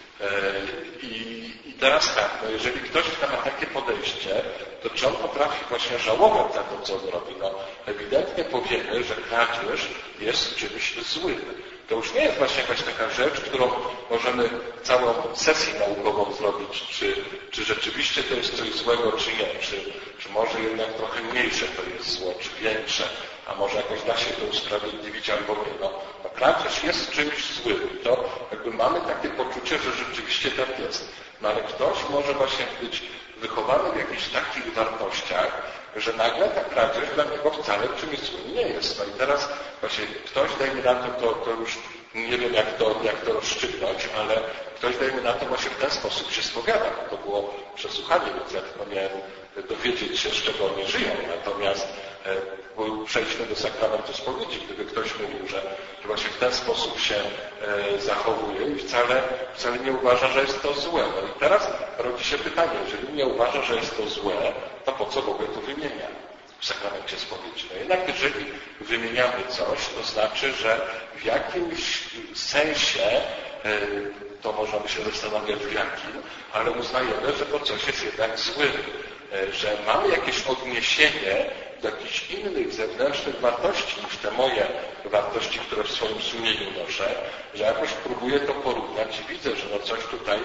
I teraz tak, jeżeli ktoś ma takie podejście, to czy on potrafi właśnie żałować za to, co on robi? Ewidentnie powiemy, że kradzież jest czymś złym. To już nie jest właśnie jakaś taka rzecz, którą możemy całą sesję naukową zrobić, czy rzeczywiście to jest coś złego, czy nie, czy może jednak trochę mniejsze to jest zło, czy większe, a może jakoś da się to usprawiedliwić albo nie. Kradzież jest czymś złym. To jakby mamy takie poczucie, że rzeczywiście tak jest. No ale ktoś może właśnie być wychowany w jakichś takich wartościach, że nagle ta kradzież dla niego wcale czymś złym nie jest. No i teraz właśnie ktoś, dajmy na to już nie wiem jak to rozstrzygnąć, ale ktoś, dajmy na to, właśnie w ten sposób się spowiada. To było przesłuchanie, więc ja tylko miałem dowiedzieć się, z czego oni żyją. Natomiast przejdźmy do sakramentu spowiedzi. Gdyby ktoś mówił, że właśnie w ten sposób się zachowuje i wcale nie uważa, że jest to złe. No i teraz rodzi się pytanie, jeżeli nie uważa, że jest to złe, to po co w ogóle to wymienia w sakramencie spowiedzi? No jednak jeżeli wymieniamy coś, to znaczy, że w jakimś sensie, to można by się zastanawiać w jakim, ale uznajemy, że to coś jest jednak złym, że mamy jakieś odniesienie do jakichś innych zewnętrznych wartości niż te moje wartości, które w swoim sumieniu noszę, że jakoś próbuję to porównać i widzę, że no coś tutaj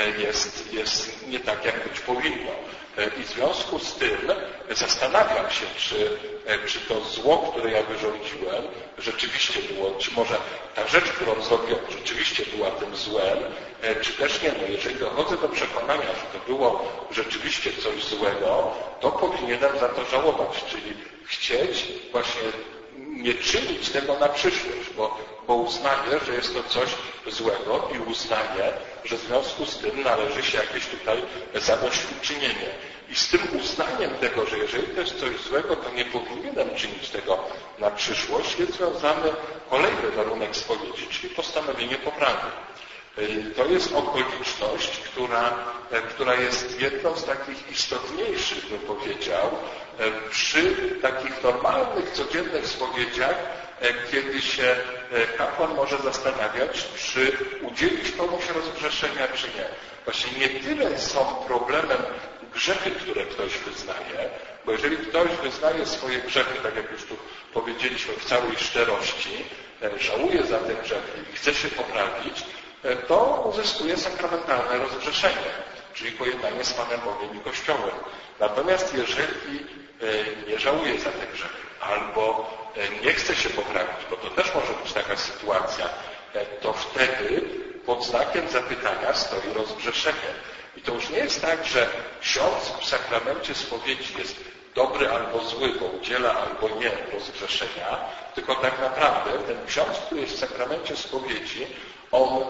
jest nie tak, jak być powinno. I w związku z tym zastanawiam się, czy to zło, które ja wyrządziłem, rzeczywiście było, czy może ta rzecz, którą zrobiłem, rzeczywiście była tym złem, czy też nie. No jeżeli dochodzę do przekonania, że to było rzeczywiście coś złego, to powinienem za to żałować, czyli chcieć właśnie nie czynić tego na przyszłość, bo uznaję, że jest to coś złego i uznaję, że w związku z tym należy się jakieś tutaj zadośćuczynienie. I z tym uznaniem tego, że jeżeli to jest coś złego, to nie powinienem czynić tego na przyszłość, jest związany kolejny warunek spowiedzi, czyli postanowienie poprawy. To jest okoliczność, która jest jedną z takich istotniejszych, bym powiedział, przy takich normalnych, codziennych spowiedziach, kiedy się kapłan może zastanawiać, czy udzielić komuś rozgrzeszenia, czy nie. Właśnie nie tyle są problemem grzechy, które ktoś wyznaje, bo jeżeli ktoś wyznaje swoje grzechy, tak jak już tu powiedzieliśmy, w całej szczerości, żałuje za te grzechy i chce się poprawić, to uzyskuje sakramentalne rozgrzeszenie, czyli pojednanie z Panem Bogiem i Kościołem. Natomiast jeżeli nie żałuje za te grzechy, albo nie chce się poprawić, bo to też może być taka sytuacja, to wtedy pod znakiem zapytania stoi rozgrzeszenie. I to już nie jest tak, że ksiądz w sakramencie spowiedzi jest dobry albo zły, bo udziela albo nie rozgrzeszenia, tylko tak naprawdę ten ksiądz, który jest w sakramencie spowiedzi, on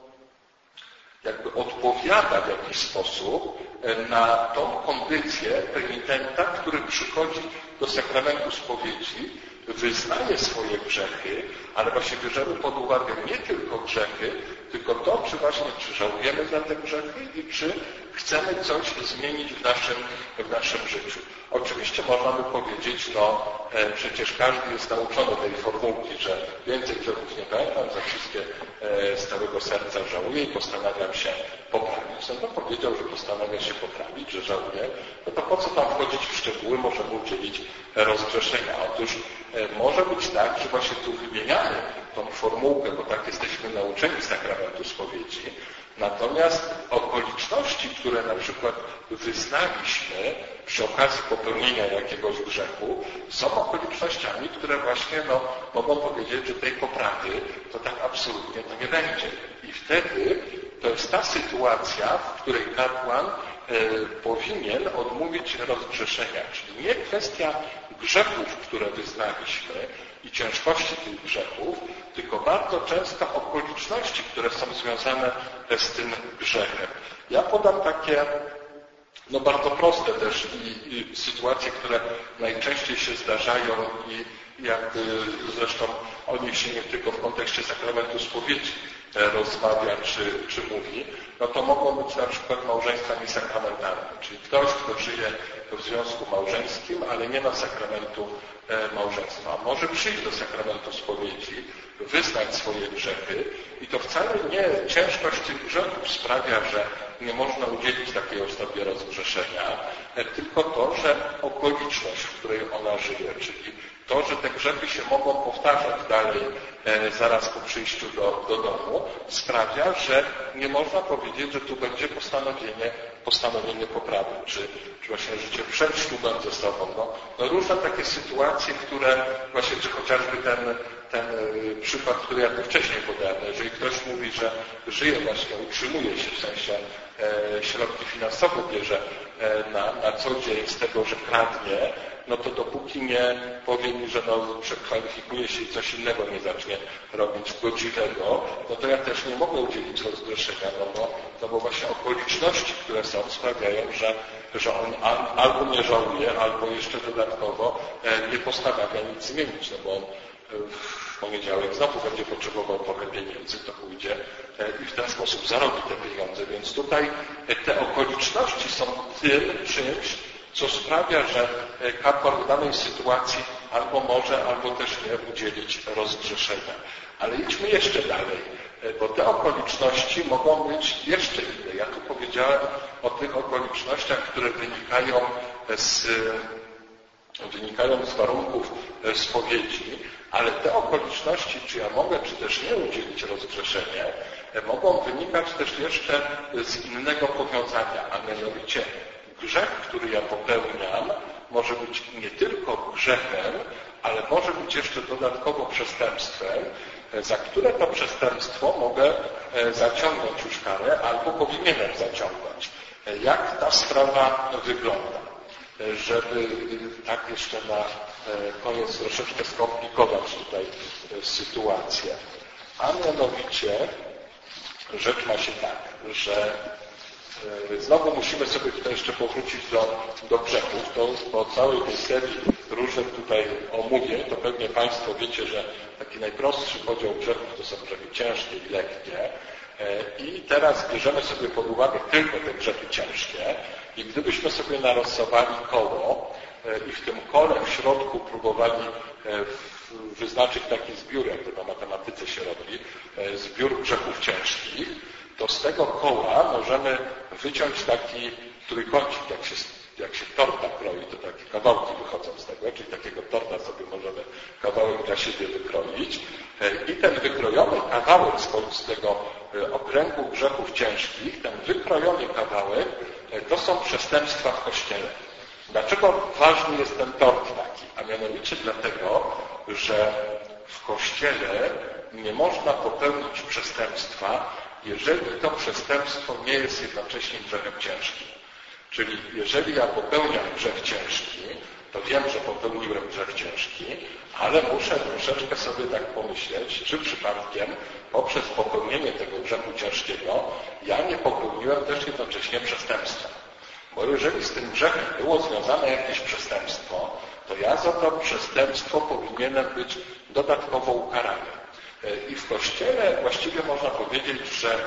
jakby odpowiada w jakiś sposób na tą kondycję penitenta, który przychodzi do sakramentu spowiedzi, wyznaje swoje grzechy, ale właśnie bierzemy pod uwagę nie tylko grzechy, tylko to, czy żałujemy za te grzechy i czy chcemy coś zmienić w naszym życiu. Oczywiście można by powiedzieć, przecież każdy jest nauczony tej formułki, że więcej grzechów nie pamiętam, za wszystkie z całego serca żałuję i postanawiam się poprawić. No to powiedział, że postanawia się poprawić, że żałuje, no to po co tam wchodzić w szczegóły, możemy udzielić rozgrzeszenia. Otóż może być tak, że właśnie tu wymieniamy tą formułkę, bo tak jesteśmy nauczeni sakramentu spowiedzi, natomiast okoliczności, które na przykład wyznaliśmy przy okazji popełnienia jakiegoś grzechu, są okolicznościami, które właśnie mogą powiedzieć, że tej poprawy to tak absolutnie to nie będzie. I wtedy to jest ta sytuacja, w której kapłan powinien odmówić rozgrzeszenia. Czyli nie kwestia grzechów, które wyznaliśmy i ciężkości tych grzechów, tylko bardzo często okoliczności, które są związane z tym grzechem. Ja podam takie bardzo proste też i sytuacje, które najczęściej się zdarzają i zresztą o nich się nie tylko w kontekście sakramentu spowiedzi rozmawia czy mówi, no to mogą być na przykład małżeństwa niesakramentalne, czyli ktoś, kto żyje w związku małżeńskim, ale nie ma sakramentu małżeństwa. Może przyjść do sakramentu spowiedzi, wyznać swoje grzechy i to wcale nie ciężkość tych grzechów sprawia, że nie można udzielić takiej osobie rozgrzeszenia, tylko to, że okoliczność, w której ona żyje, czyli to, że te grzechy się mogą powtarzać dalej zaraz po przyjściu do domu, sprawia, że nie można powiedzieć, że tu będzie postanowienie postanowienie poprawy, czy właśnie życie przed ślubem ze sobą. No różne takie sytuacje, które właśnie, czy chociażby ten przykład, który ja tu wcześniej podałem, jeżeli ktoś mówi, że żyje właśnie, utrzymuje się, w sensie środki finansowe bierze na co dzień z tego, że kradnie, no to dopóki nie powie mi, że przekwalifikuje się i coś innego nie zacznie robić godziwego, no to ja też nie mogę udzielić rozgrzeszenia, no bo właśnie okoliczności, które są, sprawiają, że on albo nie żałuje, albo jeszcze dodatkowo nie postanawia nic zmienić, no bo on w poniedziałek znowu będzie potrzebował trochę pieniędzy, to pójdzie i w ten sposób zarobi te pieniądze. Więc tutaj te okoliczności są tym czymś, co sprawia, że kapłan w danej sytuacji albo może, albo też nie udzielić rozgrzeszenia. Ale idźmy jeszcze dalej, bo te okoliczności mogą być jeszcze inne. Ja tu powiedziałem o tych okolicznościach, które wynikają z warunków spowiedzi, ale te okoliczności, czy ja mogę, czy też nie udzielić rozgrzeszenia, mogą wynikać też jeszcze z innego powiązania, a mianowicie grzech, który ja popełniam, może być nie tylko grzechem, ale może być jeszcze dodatkowo przestępstwem, za które to przestępstwo mogę zaciągnąć już karę, albo powinienem zaciągnąć. Jak ta sprawa wygląda? Żeby tak jeszcze na koniec troszeczkę skomplikować tutaj sytuację. A mianowicie rzecz ma się tak, że znowu musimy sobie tutaj jeszcze powrócić do grzechów. To po całej tej serii różnych tutaj omówień, to pewnie Państwo wiecie, że taki najprostszy podział grzechów to są grzechy ciężkie i lekkie. I teraz bierzemy sobie pod uwagę tylko te grzechy ciężkie i gdybyśmy sobie narysowali koło i w tym kole w środku próbowali wyznaczyć taki zbiór, jak to na matematyce się robi, zbiór grzechów ciężkich, to z tego koła możemy wyciąć taki trójkącik, jak się torta kroi, to takie kawałki wychodzą z tego, czyli takiego torta sobie możemy kawałek dla siebie wykroić i ten wykrojony kawałek z tego okręgu grzechów ciężkich, ten wykrojony kawałek to są przestępstwa w Kościele. Dlaczego ważny jest ten tort taki? A mianowicie dlatego, że w Kościele nie można popełnić przestępstwa, jeżeli to przestępstwo nie jest jednocześnie grzechem ciężkim. Czyli jeżeli ja popełniam grzech ciężki, to wiem, że popełniłem grzech ciężki, ale muszę troszeczkę sobie tak pomyśleć, czy przypadkiem poprzez popełnienie tego grzechu ciężkiego ja nie popełniłem też jednocześnie przestępstwa. Bo jeżeli z tym grzechem było związane jakieś przestępstwo, to ja za to przestępstwo powinienem być dodatkowo ukarany. I w Kościele właściwie można powiedzieć, że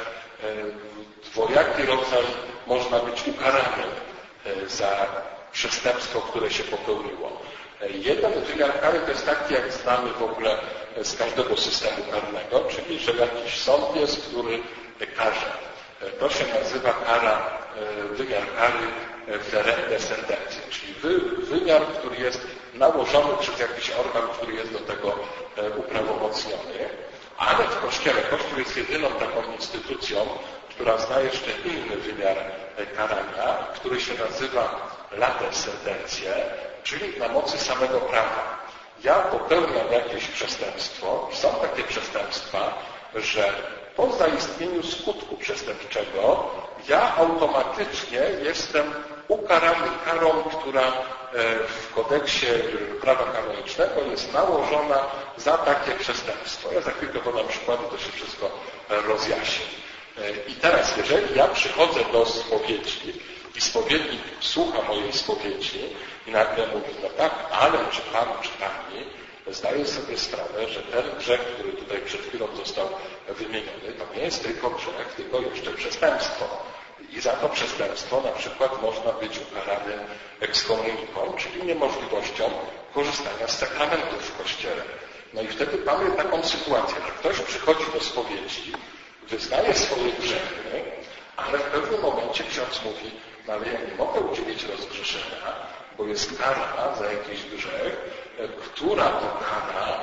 dwojaki rodzaj można być ukarany za przestępstwo, które się popełniło. Jeden wymiar kary to jest taki, jak znamy w ogóle z każdego systemu karnego, czyli że jakiś sąd jest, który karze. To się nazywa wymiar kary w rende sentencji, czyli wymiar, który jest nałożony przez jakiś organ, który jest do tego uprawomocniony. Ale w Kościele, Kościół jest jedyną taką instytucją, która zna jeszcze inny wymiar karania, który się nazywa late sentencje, czyli na mocy samego prawa. Ja popełniam jakieś przestępstwo, są takie przestępstwa, że po zaistnieniu skutku przestępczego ja automatycznie jestem ukarany karą, która w kodeksie prawa kanonicznego jest nałożona za takie przestępstwo. Ja za chwilkę podam przykłady, to się wszystko rozjaśni. I teraz, jeżeli ja przychodzę do spowiedzi i spowiednik słucha mojej spowiedzi i nagle mówi, no tak, ale czy pan, czy pani zdaje sobie sprawę, że ten grzech, który tutaj przed chwilą został wymieniony, to nie jest tylko grzech, tylko jeszcze przestępstwo. I za to przestępstwo na przykład można być ukarany ekskomuniką, czyli niemożliwością korzystania z sakramentów w Kościele. No i wtedy mamy taką sytuację, że ktoś przychodzi do spowiedzi, wyznaje swoje grzechy, ale w pewnym momencie ksiądz mówi, no ale ja nie mogę udzielić rozgrzeszenia, bo jest kara za jakiś grzech, która to kara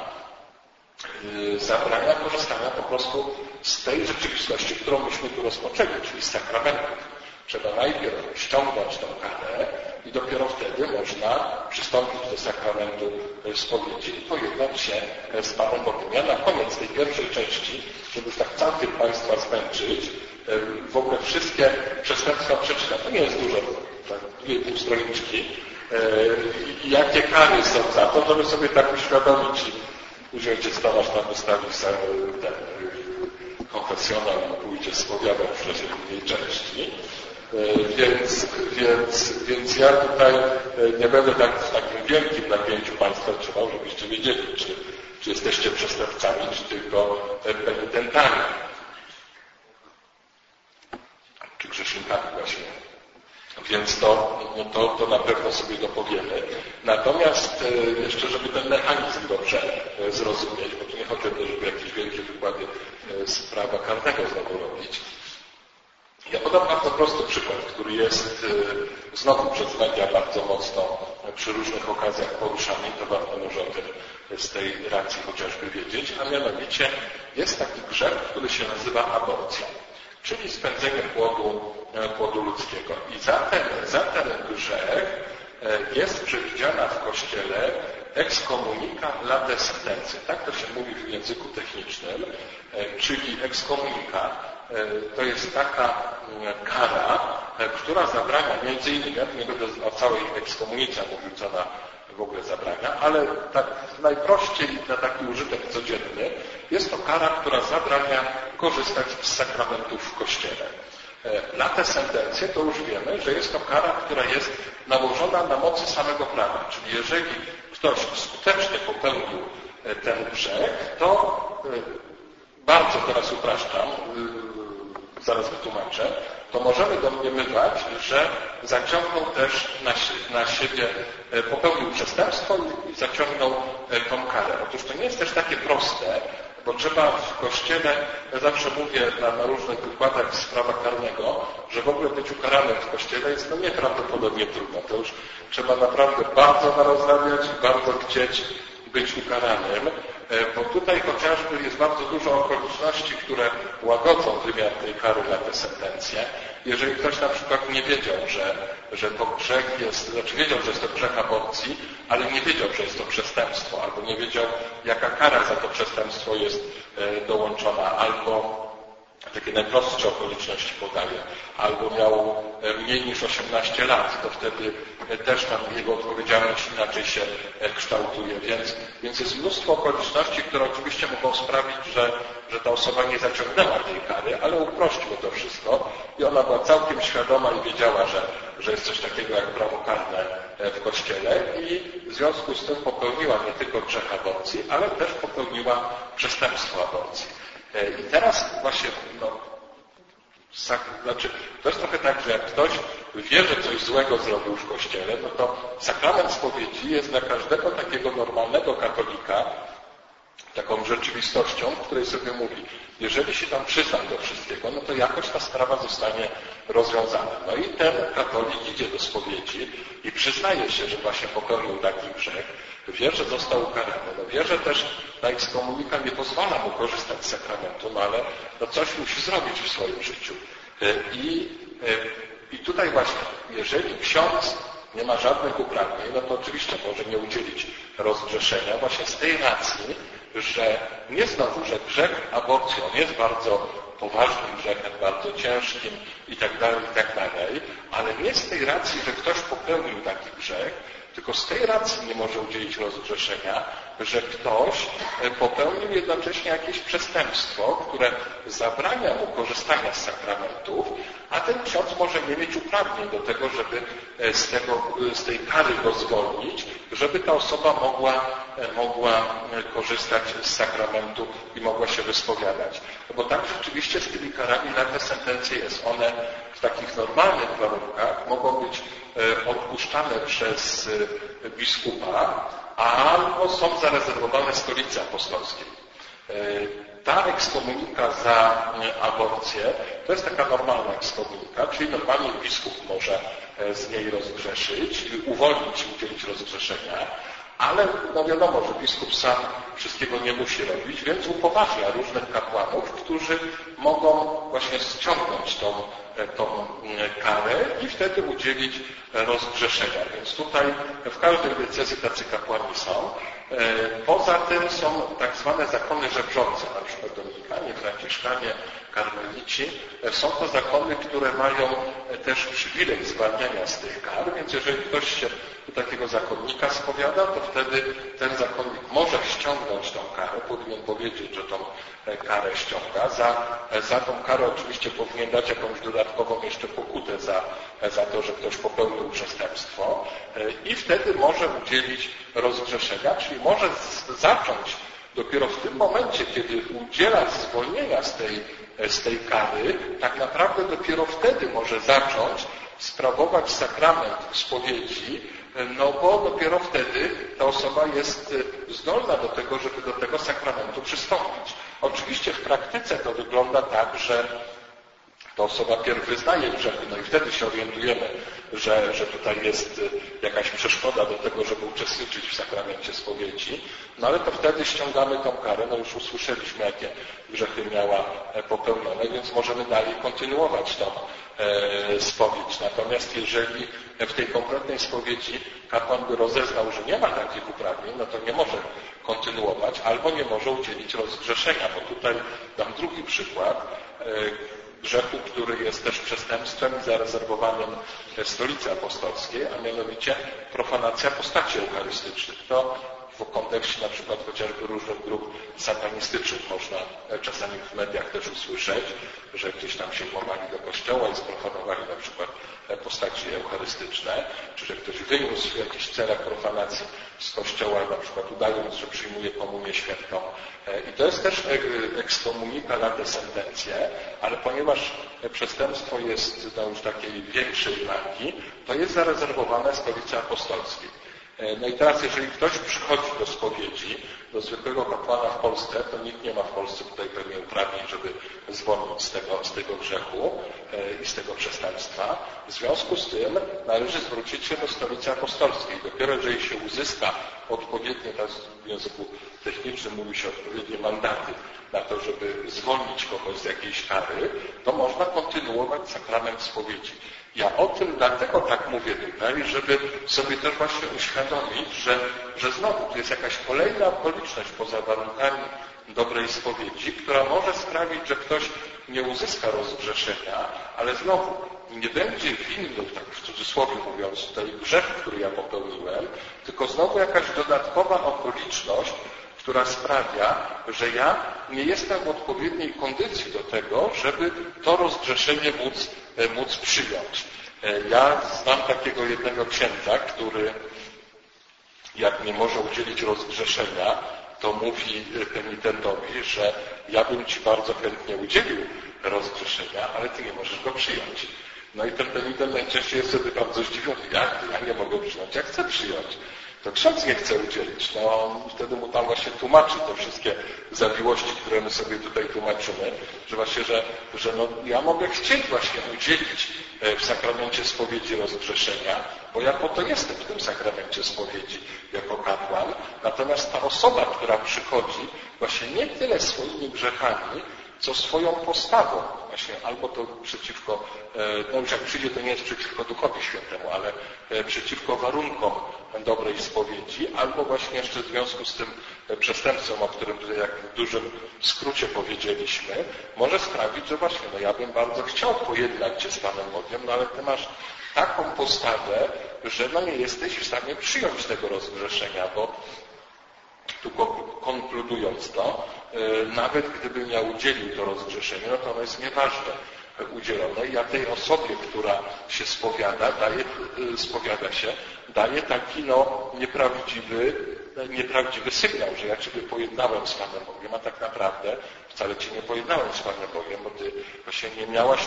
zabrania korzystania po prostu z tej rzeczywistości, którą myśmy tu rozpoczęli, czyli z sakramentów. Trzeba najpierw ściągnąć tą karę i dopiero wtedy można przystąpić do sakramentu spowiedzi i pojednać się z Panem Bogiem. Ja na koniec tej pierwszej części, żeby już tak całkiem Państwa zmęczyć, w ogóle wszystkie przestępstwa przeczytam. To nie jest dużo, tak, 2,5 stroniczki. Jakie kary są za to, żeby sobie tak uświadomić i później ojciec Tomasz tam wystawi ten konfesjonal i pójdzie spowiadać w czasie drugiej części. Więc ja tutaj nie będę tak w takim wielkim napięciu Państwa trzymał, żebyście wiedzieli, czy jesteście przestępcami, czy tylko penitentami. Czy grzesznikami właśnie. Więc to na pewno sobie dopowiemy. Natomiast jeszcze, żeby ten mechanizm dobrze zrozumieć, bo tu nie chodzi o to, żeby jakieś wielkie wykłady z prawa karnego znowu robić. Ja podam bardzo prosty przykład, który jest znowu przez media bardzo mocno przy różnych okazjach poruszany. To warto może o tym z tej racji chociażby wiedzieć, a mianowicie jest taki grzech, który się nazywa aborcja, czyli spędzenie płodu ludzkiego. I za ten grzech jest przewidziana w Kościele excommunica late sententia. Tak to się mówi w języku technicznym, czyli excommunica to jest taka kara, która zabrania między innymi, ja tu nie będę o całej ekskomunice mówił, co ona w ogóle zabrania, ale tak najprościej na taki użytek codzienny jest to kara, która zabrania korzystać z sakramentów w Kościele. Late sentencje to już wiemy, że jest to kara, która jest nałożona na mocy samego prawa. Czyli jeżeli ktoś skutecznie popełnił ten grzech, to bardzo teraz upraszczam, zaraz wytłumaczę, to możemy domniemywać, że zaciągnął też na siebie, popełnił przestępstwo i zaciągnął tą karę. Otóż to nie jest też takie proste, bo trzeba w Kościele, ja zawsze mówię na różnych wykładach z prawa karnego, że w ogóle być ukaranym w Kościele jest nieprawdopodobnie trudno. To już trzeba naprawdę bardzo narozrabiać i bardzo chcieć być ukaranym, bo tutaj chociażby jest bardzo dużo okoliczności, które łagodzą wymiar tej kary late sentencje. Jeżeli ktoś na przykład nie wiedział, że to grzech jest, znaczy wiedział, że jest to grzech aborcji, ale nie wiedział, że jest to przestępstwo, albo nie wiedział, jaka kara za to przestępstwo jest dołączona, albo takie najprostsze okoliczności podaje, albo miał mniej niż 18 lat, to wtedy też tam jego odpowiedzialność inaczej się kształtuje. Więc jest mnóstwo okoliczności, które oczywiście mogą sprawić, że ta osoba nie zaciągnęła tej kary, ale uprościło to wszystko i ona była całkiem świadoma i wiedziała, że jest coś takiego jak prawo karne w Kościele i w związku z tym popełniła nie tylko grzech aborcji, ale też popełniła przestępstwo aborcji. I teraz właśnie, to jest trochę tak, że jak ktoś wie, że coś złego zrobił w Kościele, no to sakrament spowiedzi jest dla każdego takiego normalnego katolika taką rzeczywistością, w której sobie mówi, jeżeli się tam przyznam do wszystkiego, no to jakoś ta sprawa zostanie rozwiązana. No i ten katolik idzie do spowiedzi i przyznaje się, że właśnie popełnił taki grzech, wie, że został ukarany, no wie, że też ta ekskomunika nie pozwala mu korzystać z sakramentu, no ale coś musi zrobić w swoim życiu. I tutaj właśnie, jeżeli ksiądz nie ma żadnych uprawnień, no to oczywiście może nie udzielić rozgrzeszenia właśnie z tej racji, że nie znowu, że grzech aborcji, on jest bardzo poważnym grzechem, bardzo ciężkim i tak dalej, ale nie z tej racji, że ktoś popełnił taki grzech, tylko z tej racji nie może udzielić rozgrzeszenia, że ktoś popełnił jednocześnie jakieś przestępstwo, które zabrania mu korzystania z sakramentów, a ten ksiądz może nie mieć uprawnień do tego, żeby z tej kary go zwolnić, żeby ta osoba mogła korzystać z sakramentu i mogła się wyspowiadać. Bo tak rzeczywiście z tymi karami late sentencje jest. One w takich normalnych warunkach mogą być odpuszczane przez biskupa, albo są zarezerwowane stolicy apostolskiej. Ta ekskomunika za aborcję to jest taka normalna ekskomunika, czyli normalnie biskup może z niej rozgrzeszyć, uwolnić i udzielić rozgrzeszenia, ale no wiadomo, że biskup sam wszystkiego nie musi robić, więc upoważnia różnych kapłanów, którzy mogą właśnie ściągnąć tą tą karę i wtedy udzielić rozgrzeszenia. Więc tutaj w każdej diecezji tacy kapłani są. Poza tym są tak zwane zakony żebrzące, na przykład dominikanie, franciszkanie, karmelici. Są to zakony, które mają też przywilej zwalniania z tych kar, więc jeżeli ktoś się do takiego zakonnika spowiada, to wtedy ten zakonnik może ściągnąć tą karę, powinien powiedzieć, że tą karę ściąga. Za tą karę oczywiście powinien dać jakąś dodatkową jeszcze pokutę za to, że ktoś popełnił przestępstwo i wtedy może udzielić rozgrzeszenia, czyli może zacząć dopiero w tym momencie, kiedy udziela zwolnienia z tej kary, tak naprawdę dopiero wtedy może zacząć sprawować sakrament spowiedzi, no bo dopiero wtedy ta osoba jest zdolna do tego, żeby do tego sakramentu przystąpić. Oczywiście w praktyce to wygląda tak, że ta osoba pierw wyznaje grzechy, no i wtedy się orientujemy, że tutaj jest jakaś przeszkoda do tego, żeby uczestniczyć w sakramencie spowiedzi, no ale to wtedy ściągamy tą karę, no już usłyszeliśmy, jakie grzechy miała popełnione, więc możemy dalej kontynuować tą spowiedź. Natomiast jeżeli w tej konkretnej spowiedzi kapłan by rozeznał, że nie ma takich uprawnień, no to nie może kontynuować albo nie może udzielić rozgrzeszenia, bo tutaj dam drugi przykład grzechu, który jest też przestępstwem zarezerwowanym Stolicy Apostolskiej, a mianowicie profanacja postaci eucharystycznych. To w kontekście na przykład chociażby różnych grup satanistycznych można czasami w mediach też usłyszeć, że gdzieś tam się włamali do kościoła i sprofanowali na przykład postaci eucharystyczne, czy że ktoś wyniósł w jakichś celach profanacji z kościoła, na przykład udając, że przyjmuje komunię świętą. I to jest też excomunica late sentencje, ale ponieważ przestępstwo jest już takiej większej rangi, to jest zarezerwowane Stolicy Apostolskiej. No i teraz, jeżeli ktoś przychodzi do spowiedzi, do zwykłego kapłana w Polsce, to nikt nie ma w Polsce tutaj pewnie uprawnień, żeby zwolnić z tego grzechu i z tego przestępstwa. W związku z tym należy zwrócić się do Stolicy Apostolskiej. Dopiero jeżeli się uzyska odpowiednie, teraz w języku technicznym mówi się odpowiednie mandaty na to, żeby zwolnić kogoś z jakiejś kary, to można kontynuować sakrament spowiedzi. Ja o tym dlatego tak mówię tutaj, żeby sobie też właśnie uświadomić, że znowu tu jest jakaś kolejna okoliczność poza warunkami dobrej spowiedzi, która może sprawić, że ktoś nie uzyska rozgrzeszenia, ale znowu nie będzie winny, tak w cudzysłowie mówiąc, tutaj grzech, który ja popełniłem, tylko znowu jakaś dodatkowa okoliczność, która sprawia, że ja nie jestem w odpowiedniej kondycji do tego, żeby to rozgrzeszenie móc przyjąć. Ja znam takiego jednego księdza, który jak nie może udzielić rozgrzeszenia, to mówi penitentowi, że ja bym ci bardzo chętnie udzielił rozgrzeszenia, ale ty nie możesz go przyjąć. No i ten penitent najczęściej jest wtedy bardzo zdziwiony. Jak ja nie mogę przyjąć? Jak chcę przyjąć? To ksiądz nie chce udzielić. No wtedy mu tam właśnie tłumaczy te wszystkie zawiłości, które my sobie tutaj tłumaczymy, że właśnie, że no, ja mogę chcieć właśnie udzielić w sakramencie spowiedzi rozgrzeszenia, bo ja po to jestem w tym sakramencie spowiedzi jako kapłan. Natomiast ta osoba, która przychodzi, właśnie nie tyle swoimi grzechami, co swoją postawą. Właśnie albo to przeciwko, no już jak przyjdzie, to nie jest przeciwko Duchowi Świętemu, ale przeciwko warunkom dobrej spowiedzi, albo właśnie jeszcze w związku z tym przestępstwem, o którym tutaj jak w dużym skrócie powiedzieliśmy, może sprawić, że właśnie, no ja bym bardzo chciał pojednać Cię z Panem Bogiem, no ale Ty masz taką postawę, że no nie jesteś w stanie przyjąć tego rozgrzeszenia, bo tu konkludując to, nawet gdybym ja udzielił to rozgrzeszenie, no to ono jest nieważne udzielone. Ja tej osobie, która się spowiada się, daje taki no nieprawdziwy sygnał, że ja Ciebie pojednałem z Panem Bogiem, a tak naprawdę wcale Cię nie pojednałem z Panem Bogiem, bo Ty właśnie nie miałaś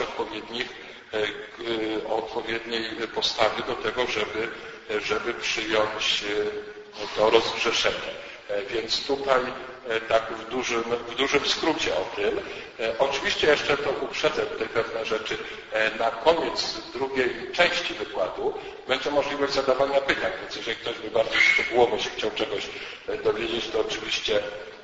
odpowiedniej postawy do tego, żeby przyjąć to rozgrzeszenie. Więc tutaj tak w dużym skrócie o tym. Oczywiście jeszcze to uprzedzę tutaj pewne rzeczy. Na koniec drugiej części wykładu będzie możliwość zadawania pytań, więc jeżeli ktoś by bardziej szczegółowo się chciał czegoś dowiedzieć, to oczywiście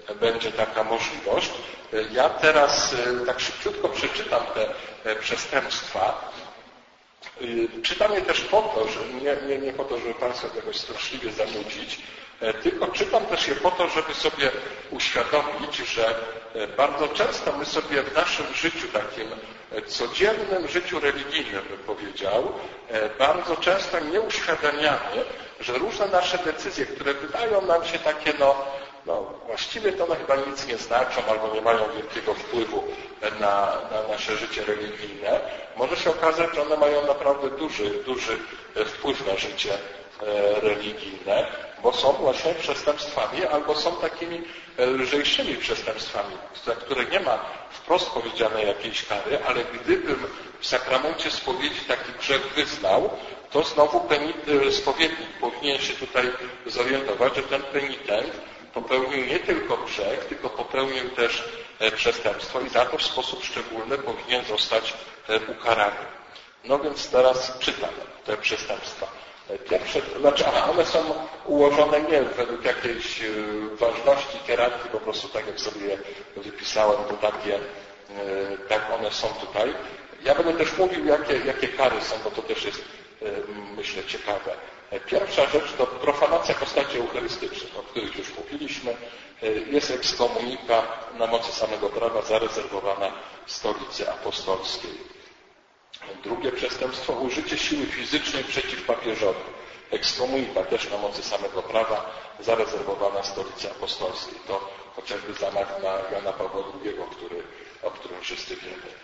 będzie taka możliwość. Ja teraz tak szybciutko przeczytam te przestępstwa. Czytam je też po to, że nie po to, żeby Państwa jakoś straszliwie zanudzić, tylko czytam też je po to, żeby sobie uświadomić, że bardzo często my sobie w naszym życiu, takim codziennym życiu religijnym, bym powiedział, bardzo często nie uświadamiamy, że różne nasze decyzje, które wydają nam się takie, właściwie to chyba nic nie znaczą albo nie mają wielkiego wpływu na nasze życie religijne, może się okazać, że one mają naprawdę duży wpływ na życie religijne, bo są właśnie przestępstwami albo są takimi lżejszymi przestępstwami, za które nie ma wprost powiedzianej jakiejś kary, ale gdybym w sakramencie spowiedzi taki grzech wyznał, to znowu spowiednik powinien się tutaj zorientować, że ten penitent popełnił nie tylko grzech, tylko popełnił też przestępstwo i za to w sposób szczególny powinien zostać ukarany. No więc teraz czytam te przestępstwa. Pierwsze, one są ułożone nie według jakiejś ważności hierarchii, po prostu tak jak sobie je wypisałem, to tak one są tutaj. Ja będę też mówił, jakie kary są, bo to też jest, myślę, ciekawe. Pierwsza rzecz to profanacja postaci eucharystycznych, o których już mówiliśmy. Jest ekskomunika na mocy samego prawa zarezerwowana stolicy apostolskiej. Drugie przestępstwo, użycie siły fizycznej przeciw papieżowi. Ekskomunika też na mocy samego prawa zarezerwowana stolicy apostolskiej. To chociażby zamach na Jana Pawła II, o którym wszyscy wiemy.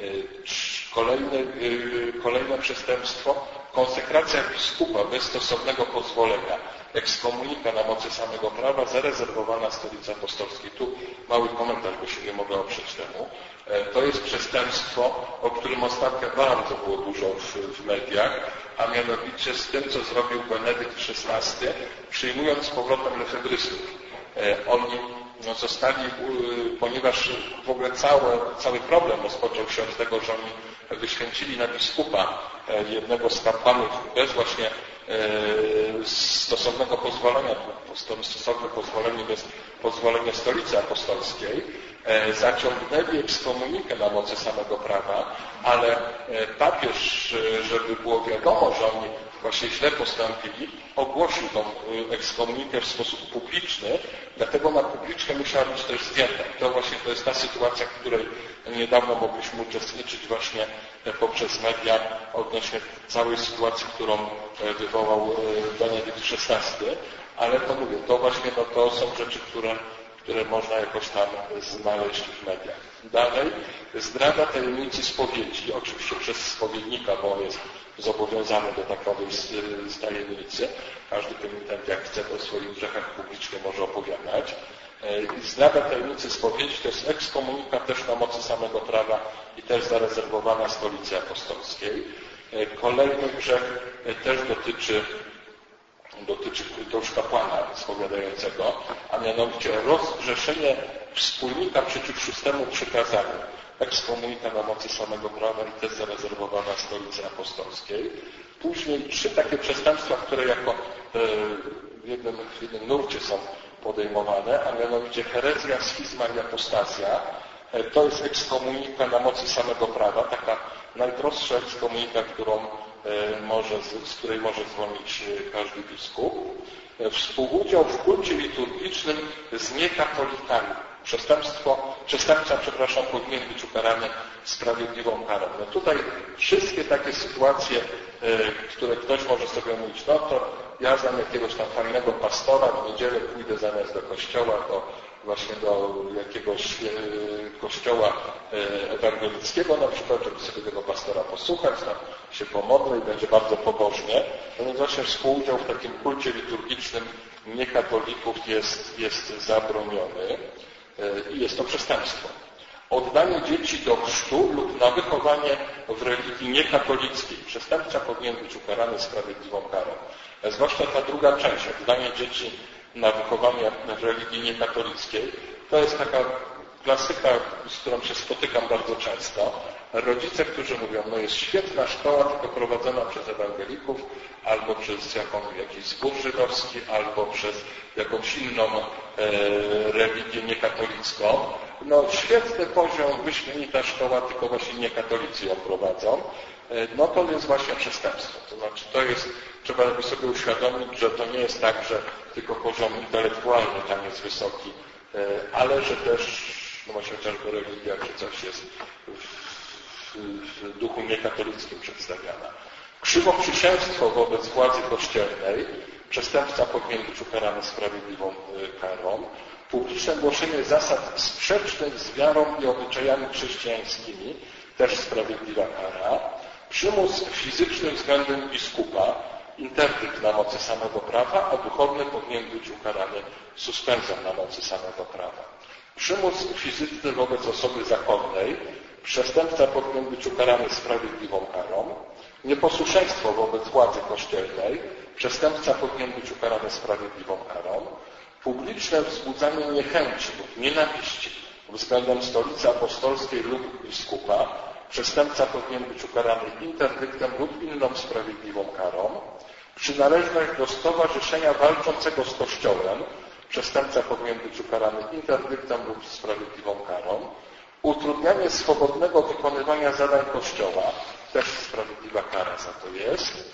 Kolejne przestępstwo, konsekracja biskupa bez stosownego pozwolenia. Ekskomunika na mocy samego prawa zarezerwowana stolicy apostolskiej. Tu mały komentarz, bo się nie mogę oprzeć temu. To jest przestępstwo, o którym ostatnio bardzo było dużo w mediach, a mianowicie z tym, co zrobił Benedykt XVI, przyjmując z powrotem lefebrystów. Oni zostali, ponieważ w ogóle cały problem rozpoczął się od tego, że oni wyświęcili na biskupa jednego z kapłanów bez właśnie stosownego pozwolenia, stosowne pozwolenie bez pozwolenia stolicy apostolskiej, zaciągnęli ekskomunikę na mocy samego prawa, ale papież, żeby było wiadomo, że oni właśnie źle postąpili, ogłosił tą ekskomunikę w sposób publiczny, dlatego na publiczkę musiała być też zdjęta. To jest ta sytuacja, w której niedawno mogliśmy uczestniczyć właśnie poprzez media odnośnie całej sytuacji, którą wywołał Benedykt XVI, ale to mówię, to właśnie to są rzeczy, które można jakoś tam znaleźć w mediach. Dalej, zdrada tajemnicy spowiedzi, oczywiście przez spowiednika, bo on jest zobowiązany do takowej tajemnicy. Każdy penitent, jak chce, o swoich grzechach publicznie może opowiadać. Zdrada tajemnicy spowiedzi to jest ekskomunika też na mocy samego prawa i też zarezerwowana stolicy apostolskiej. Kolejny grzech też dotyczy to już kapłana spowiadającego, a mianowicie rozgrzeszenie wspólnika przeciw szóstemu przykazaniu. Ekskomunika na mocy samego prawa i też zarezerwowana stolicy apostolskiej. Później 3 takie przestępstwa, które jako w jednym nurcie są podejmowane, a mianowicie herezja, schizma i apostazja. To jest ekskomunika na mocy samego prawa, taka najprostsza ekskomunika, z której może zwolnić każdy biskup. Współudział w kulcie liturgicznym z niekatolikami. Przestępca powinien być ukarany sprawiedliwą karą. No tutaj wszystkie takie sytuacje, które ktoś może sobie mówić, no to ja znam jakiegoś tam fajnego pastora, w niedzielę pójdę zamiast do kościoła, to właśnie do jakiegoś kościoła ewangelickiego na przykład, żeby sobie tego pastora posłuchać, tam się pomodlę i będzie bardzo pobożnie. No więc właśnie współudział w takim kulcie liturgicznym niekatolików jest zabroniony i jest to przestępstwo. Oddanie dzieci do chrztu lub na wychowanie w religii niekatolickiej. Przestępca powinien być ukarany sprawiedliwą karą. Zwłaszcza ta druga część, oddanie dzieci na wychowanie w religii niekatolickiej, to jest taka klasyka, z którą się spotykam bardzo często. Rodzice, którzy mówią, no jest świetna szkoła, tylko prowadzona przez ewangelików, albo przez jakiś zbór żydowski, albo przez jakąś inną religię niekatolicką. No świetny poziom, wyśmienita szkoła, tylko właśnie niekatolicy ją prowadzą. No to jest właśnie przestępstwo. To znaczy trzeba sobie uświadomić, że to nie jest tak, że tylko poziom intelektualny tam jest wysoki, ale że też, no właśnie chociażby religia, czy coś jest w duchu niekatolickim przedstawiana. Krzywoprzysięstwo wobec władzy kościelnej, przestępca powinien być ukarany sprawiedliwą karą. Publiczne głoszenie zasad sprzecznych z wiarą i obyczajami chrześcijańskimi, też sprawiedliwa kara. Przymus fizyczny względem biskupa, interdykt na mocy samego prawa, a duchowny powinien być ukarany suspensją na mocy samego prawa. Przymus fizyczny wobec osoby zakonnej, przestępca powinien być ukarany sprawiedliwą karą. Nieposłuszeństwo wobec władzy kościelnej, przestępca powinien być ukarany sprawiedliwą karą. Publiczne wzbudzanie niechęci lub nienawiści względem stolicy apostolskiej lub biskupa, przestępca powinien być ukarany interdyktem lub inną sprawiedliwą karą. Przynależność do stowarzyszenia walczącego z Kościołem, przestępca powinien być ukarany interdyktem lub sprawiedliwą karą. Utrudnianie swobodnego wykonywania zadań Kościoła, też sprawiedliwa kara za to jest.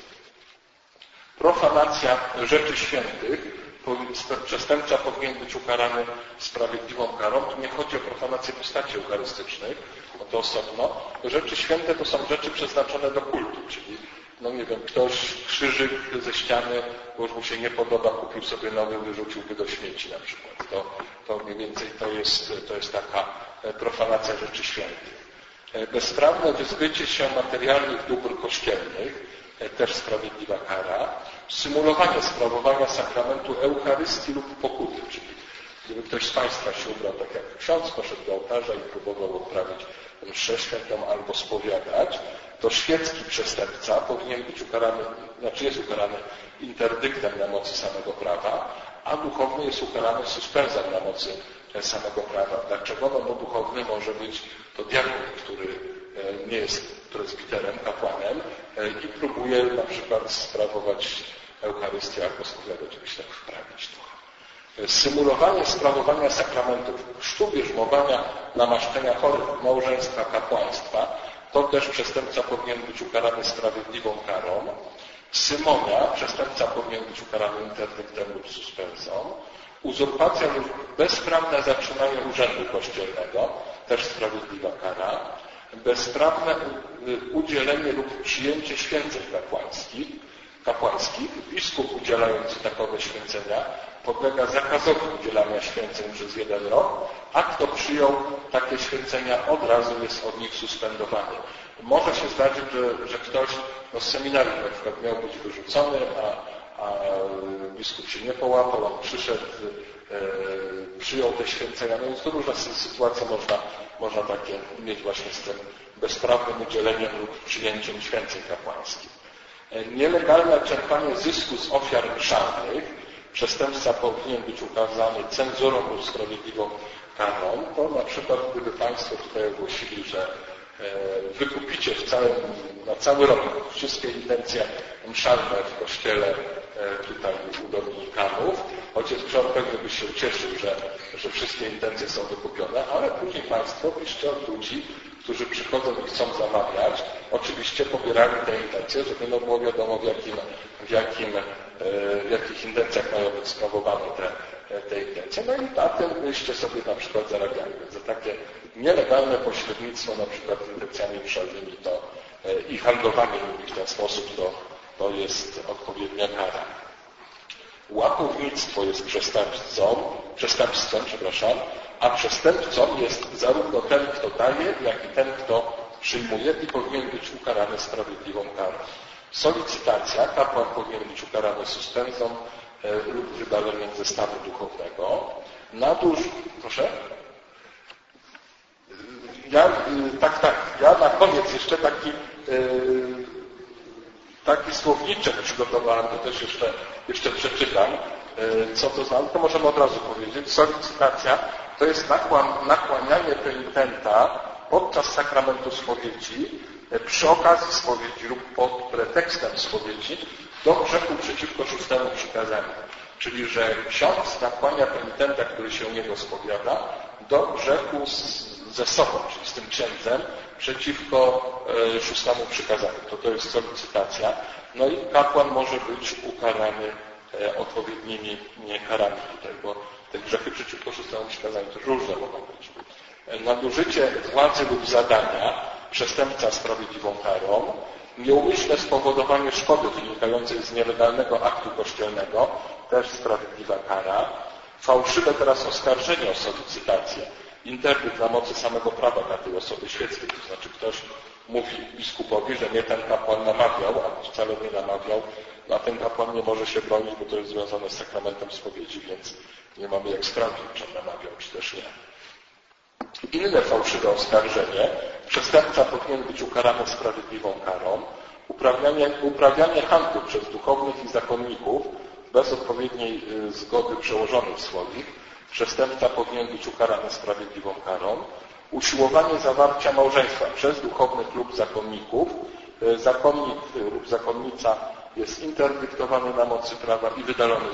Profanacja rzeczy świętych, przestępca powinien być ukarany sprawiedliwą karą. Tu nie chodzi o profanację postaci eucharystycznych, bo to osobno. Rzeczy święte to są rzeczy przeznaczone do kultu, czyli no nie wiem, ktoś krzyżyk ze ściany, bo już mu się nie podoba, kupił sobie nowy, wyrzuciłby do śmieci na przykład. To mniej więcej to jest taka profanacja rzeczy świętych. Bezprawne wyzbycie się materialnych dóbr kościelnych, też sprawiedliwa kara. Symulowanie sprawowania sakramentu Eucharystii lub pokuty, czyli gdyby ktoś z Państwa się ubrał tak jak ksiądz, poszedł do ołtarza i próbował odprawić mszę świętą albo spowiadać, to świecki przestępca powinien być ukarany, znaczy jest ukarany interdyktem na mocy samego prawa, a duchowny jest ukarany suspensem na mocy samego prawa. Dlaczego? No bo duchowny może być to diakon, który nie jest prezbiterem, kapłanem i próbuje na przykład sprawować Eucharystię albo spowiadać, żeby się tak wprawić trochę. Symulowanie sprawowania sakramentów chrztu, bierzmowania, namaszczenia chorych, małżeństwa, kapłaństwa, to też przestępca powinien być ukarany sprawiedliwą karą. Symonia, przestępca powinien być ukarany interdyktem lub suspensą. Uzurpacja lub bezprawne zatrzymanie urzędu kościelnego, też sprawiedliwa kara. Bezprawne udzielenie lub przyjęcie święceń kapłańskich. Biskup udzielający takowe święcenia podlega zakazowi udzielania święceń przez 1 rok, a kto przyjął takie święcenia, od razu jest od nich suspendowany. Może się zdarzyć, że ktoś z seminarium na przykład miał być wyrzucony, a biskup się nie połapał, on przyszedł, przyjął te święcenia. No więc to różne sytuacje można takie mieć właśnie z tym bezprawnym udzieleniem lub przyjęciem święceń kapłańskich. Nielegalne czerpanie zysku z ofiar mszalnych. Przestępca powinien być ukazany cenzurą lub sprawiedliwą karą. To na przykład gdyby Państwo tutaj ogłosili, że wykupicie na cały rok wszystkie intencje mszalne w kościele tutaj u Dominikanów. Ojciec ksiądz pewnie by się ucieszył, że wszystkie intencje są wykupione, ale później Państwo piszcie od ludzi, którzy przychodzą i chcą zamawiać, oczywiście pobierali te intencje, żeby no było wiadomo w jakich intencjach mają być sprawowane te intencje. No i na tym byście sobie na przykład zarabiali. Więc za takie nielegalne pośrednictwo na przykład z intencjami mszalnymi i handlowanie nimi w ten sposób to jest odpowiednia kara. Łapownictwo jest przestępstwem, a przestępcą jest zarówno ten, kto daje, jak i ten, kto przyjmuje i powinien być ukarany sprawiedliwą karą. Solicytacja, kapłan powinien być ukarany suspensją lub wydaleniem ze stanu duchownego. Proszę? Ja na koniec jeszcze taki słowniczek przygotowałem, to też jeszcze przeczytam, co to znaczy, to możemy od razu powiedzieć. Solicytacja to jest nakłanianie penitenta podczas sakramentu spowiedzi, przy okazji spowiedzi lub pod pretekstem spowiedzi do grzechu przeciwko szóstemu przykazaniu. Czyli, że ksiądz nakłania penitenta, który się u niego spowiada, do grzechu ze sobą, czyli z tym księdzem, przeciwko szóstemu przykazaniu. To jest solicytacja. No i kapłan może być ukarany odpowiednimi karami tutaj, bo te grzechy przeciwko szóstemu przykazaniu też różne mogą być. Nadużycie władzy lub zadania, przestępca sprawiedliwą karą, nieumyślne spowodowanie szkody wynikającej z nielegalnego aktu kościelnego, też sprawiedliwa kara, fałszywe teraz oskarżenie o solicytację, interdykt na mocy samego prawa dla tej osoby świeckiej, to znaczy ktoś mówi biskupowi, że nie ten kapłan namawiał, a wcale nie namawiał, a ten kapłan nie może się bronić, bo to jest związane z sakramentem spowiedzi, więc nie mamy jak sprawdzić, czy namawiał, czy też nie. Inne fałszywe oskarżenie, przestępca powinien być ukarany sprawiedliwą karą, uprawianie handlu przez duchownych i zakonników bez odpowiedniej zgody przełożonych swoich, przestępca powinien być ukarany sprawiedliwą karą, usiłowanie zawarcia małżeństwa przez duchownych lub zakonników, zakonnik lub zakonnica jest interdyktowany na mocy prawa i wydalony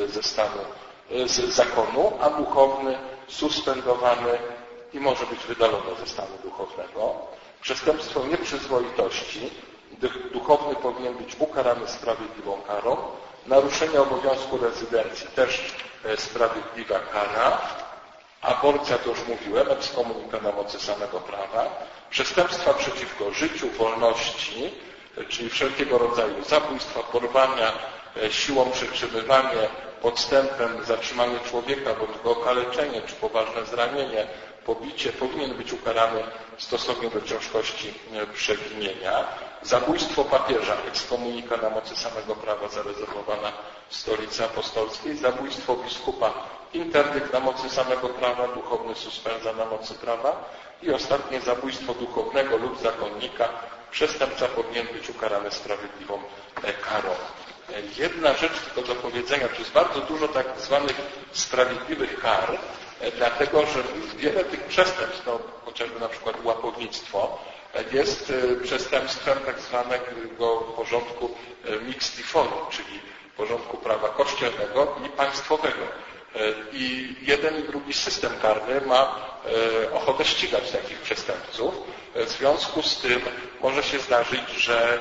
z zakonu, a duchowny suspendowany i może być wydalony ze stanu duchownego. Przestępstwo nieprzyzwoitości, duchowny powinien być ukarany sprawiedliwą karą. Naruszenie obowiązku rezydencji, też sprawiedliwa kara. Aborcja, to już mówiłem, ekskomunika na mocy samego prawa. Przestępstwa przeciwko życiu, wolności, czyli wszelkiego rodzaju zabójstwa, porwania, siłą przetrzymywanie, podstępem zatrzymanie człowieka, bądź go okaleczenie, czy poważne zranienie, pobicie, powinien być ukarany stosownie do ciężkości przewinienia. Zabójstwo papieża, ekskomunika na mocy samego prawa zarezerwowana w Stolicy Apostolskiej. Zabójstwo biskupa, interdykt na mocy samego prawa, duchowny suspenza na mocy prawa. I ostatnie zabójstwo duchownego lub zakonnika. Przestępca powinien być ukarany sprawiedliwą karą. Jedna rzecz tylko do powiedzenia, to jest bardzo dużo tak zwanych sprawiedliwych kar, dlatego że wiele tych przestępstw, no, chociażby na przykład łapownictwo, jest przestępstwem tak zwanego porządku mixtiforum, czyli porządku prawa kościelnego i państwowego. I jeden i drugi system karny ma ochotę ścigać takich przestępców. W związku z tym może się zdarzyć, że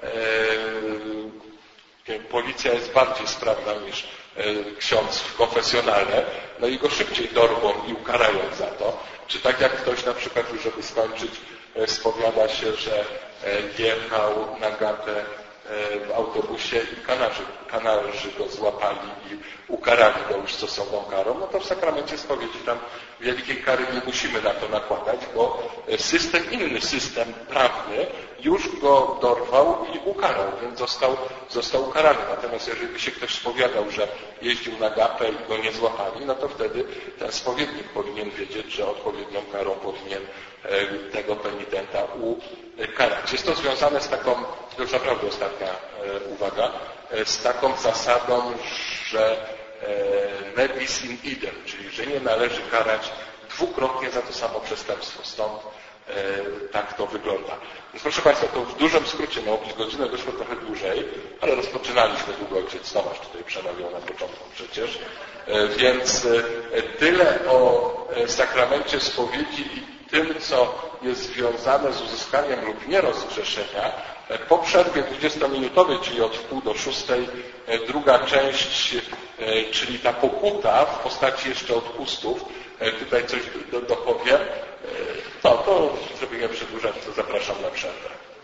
policja jest bardziej sprawna niż ksiądz konfesjonalny, no i go szybciej dorwą i ukarają za to. Czy tak jak ktoś na przykład, już żeby skończyć, spowiada się, że jechał na gatę w autobusie i kanarzy go złapali i ukarali go już stosowną karą, no to w sakramencie spowiedzi tam wielkiej kary nie musimy na to nakładać, bo inny system prawny już go dorwał i ukarał, więc został ukarany. Natomiast jeżeli by się ktoś spowiadał, że jeździł na gapę i go nie złapali, no to wtedy ten spowiednik powinien wiedzieć, że odpowiednią karą powinien tego penitenta ukarać. Jest to związane z taką, to już naprawdę ostatnia uwaga, z taką zasadą, że ne bis in idem, czyli że nie należy karać dwukrotnie za to samo przestępstwo. Stąd tak to wygląda. Więc proszę Państwa, to w dużym skrócie, no o godzinę wyszło trochę dłużej, ale rozpoczynaliśmy długo, ojciec Tomasz tutaj przemawiał na początku przecież. Więc tyle o sakramencie spowiedzi i tym, co jest związane z uzyskaniem lub nie rozgrzeszenia. Po przerwie 20-minutowej, czyli od 5:30, druga część, czyli ta pokuta w postaci jeszcze odpustów. Tutaj coś dopowiem. No to, żeby nie przedłużać, to zapraszam na przerwę.